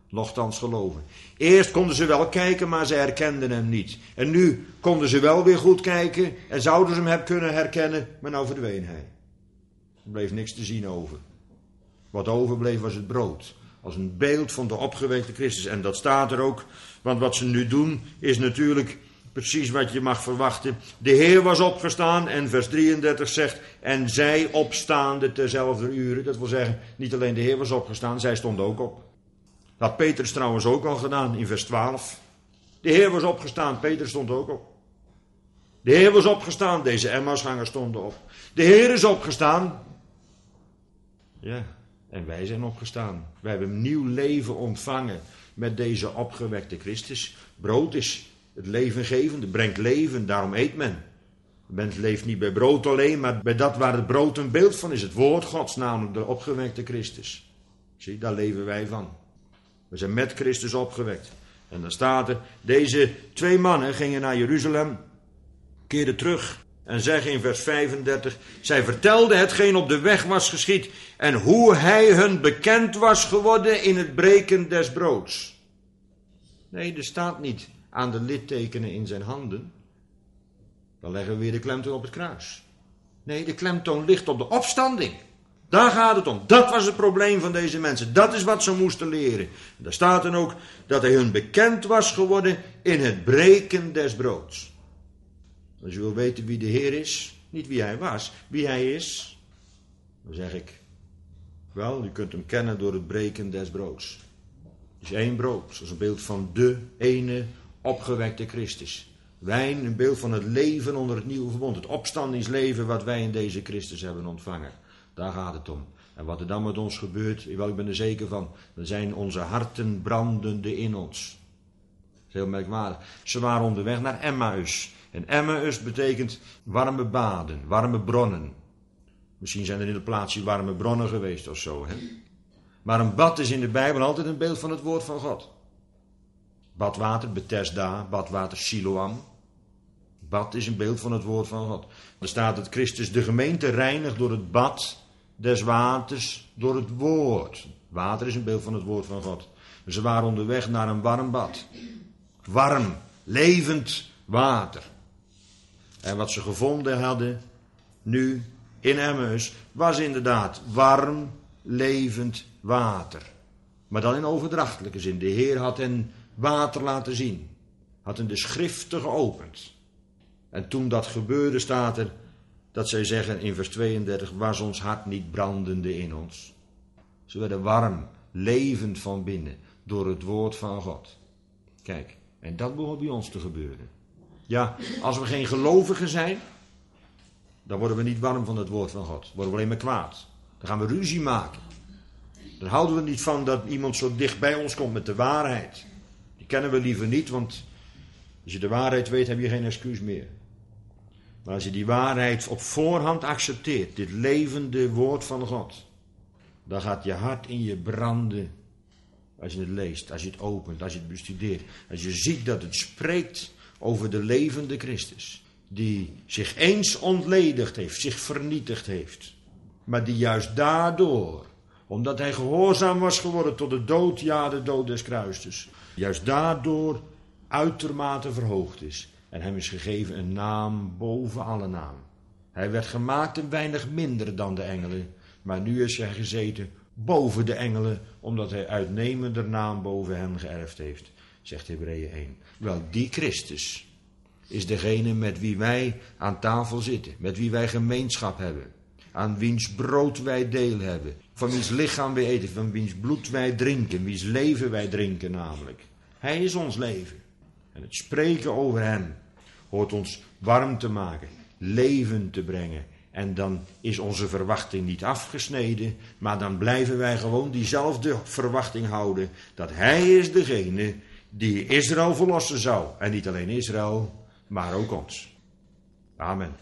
Nochtans geloven. Eerst konden ze wel kijken, maar ze herkenden hem niet. En nu konden ze wel weer goed kijken en zouden ze hem kunnen herkennen, maar nou verdween hij. Er bleef niks te zien over. Wat overbleef was het brood. Als een beeld van de opgewekte Christus. En dat staat er ook, want wat ze nu doen is natuurlijk precies wat je mag verwachten. De Heer was opgestaan en vers 33 zegt, en zij opstaande terzelfde uren. Dat wil zeggen, niet alleen de Heer was opgestaan, zij stonden ook op. Dat had Petrus trouwens ook al gedaan in vers 12. De Heer was opgestaan, Petrus stond ook op. De Heer was opgestaan, deze Emmausgangers stonden op. De Heer is opgestaan. Ja, en wij zijn opgestaan. Wij hebben een nieuw leven ontvangen met deze opgewekte Christus. Brood is het levengevende, brengt leven, daarom eet men. De mens leeft niet bij brood alleen, maar bij dat waar het brood een beeld van is. Het woord Gods, namelijk de opgewekte Christus. Zie, daar leven wij van. We zijn met Christus opgewekt. En dan staat er, deze 2 mannen gingen naar Jeruzalem, keerden terug en zeggen in vers 35, zij vertelden hetgeen op de weg was geschied en hoe hij hun bekend was geworden in het breken des broods. Nee, er staat niet aan de littekenen in zijn handen. Dan leggen we weer de klemtoon op het kruis. Nee, de klemtoon ligt op de opstanding. Daar gaat het om. Dat was het probleem van deze mensen. Dat is wat ze moesten leren. En daar staat dan ook dat hij hun bekend was geworden in het breken des broods. Als je wil weten wie de Heer is, niet wie hij was, wie hij is, dan zeg ik, wel, je kunt hem kennen door het breken des broods. Het is 1 brood, dat is een beeld van de ene opgewekte Christus. Wijn, een beeld van het leven onder het nieuwe verbond. Het opstandingsleven wat wij in deze Christus hebben ontvangen. Daar gaat het om. En wat er dan met ons gebeurt, ik ben er zeker van, dan zijn onze harten brandende in ons. Dat is heel merkwaardig. Ze waren onderweg naar Emmaus. En Emmaus betekent warme baden, warme bronnen. Misschien zijn er in de plaatsje warme bronnen geweest of zo. Hè? Maar een bad is in de Bijbel altijd een beeld van het woord van God. Badwater, Bethesda, badwater Siloam. Bad is een beeld van het woord van God. Er staat dat Christus de gemeente reinigt door het bad des waters, door het woord. Water is een beeld van het woord van God. Ze waren onderweg naar een warm bad. Warm, levend water. En wat ze gevonden hadden, nu in Emmaus, was inderdaad warm, levend water. Maar dan in overdrachtelijke zin. De Heer had hen water laten zien. Had hen de schriften geopend. En toen dat gebeurde staat er dat zij zeggen in vers 32, was ons hart niet brandende in ons. Ze werden warm, levend van binnen, door het woord van God. Kijk, en dat behoort bij ons te gebeuren. Ja, als we geen gelovigen zijn, dan worden we niet warm van het woord van God. Dan worden we alleen maar kwaad. Dan gaan we ruzie maken. Dan houden we niet van dat iemand zo dicht bij ons komt met de waarheid. Die kennen we liever niet, want als je de waarheid weet, heb je geen excuus meer. Maar als je die waarheid op voorhand accepteert, dit levende woord van God, dan gaat je hart in je branden. Als je het leest, als je het opent, als je het bestudeert. Als je ziet dat het spreekt over de levende Christus. Die zich eens ontledigd heeft, zich vernietigd heeft. Maar die juist daardoor, omdat hij gehoorzaam was geworden tot de dood, ja de dood des kruistes. Juist daardoor uitermate verhoogd is. En hem is gegeven een naam boven alle naam. Hij werd gemaakt een weinig minder dan de engelen. Maar nu is hij gezeten boven de engelen, omdat hij uitnemender naam boven hen geërfd heeft, zegt Hebreeën 1. Wel, die Christus is degene met wie wij aan tafel zitten, met wie wij gemeenschap hebben, aan wiens brood wij deel hebben, van wiens lichaam wij eten, van wiens bloed wij drinken, wiens leven wij drinken namelijk. Hij is ons leven. En het spreken over hem hoort ons warm te maken, leven te brengen. En dan is onze verwachting niet afgesneden, maar dan blijven wij gewoon diezelfde verwachting houden, dat hij is degene die Israël verlossen zou. En niet alleen Israël, maar ook ons. Amen.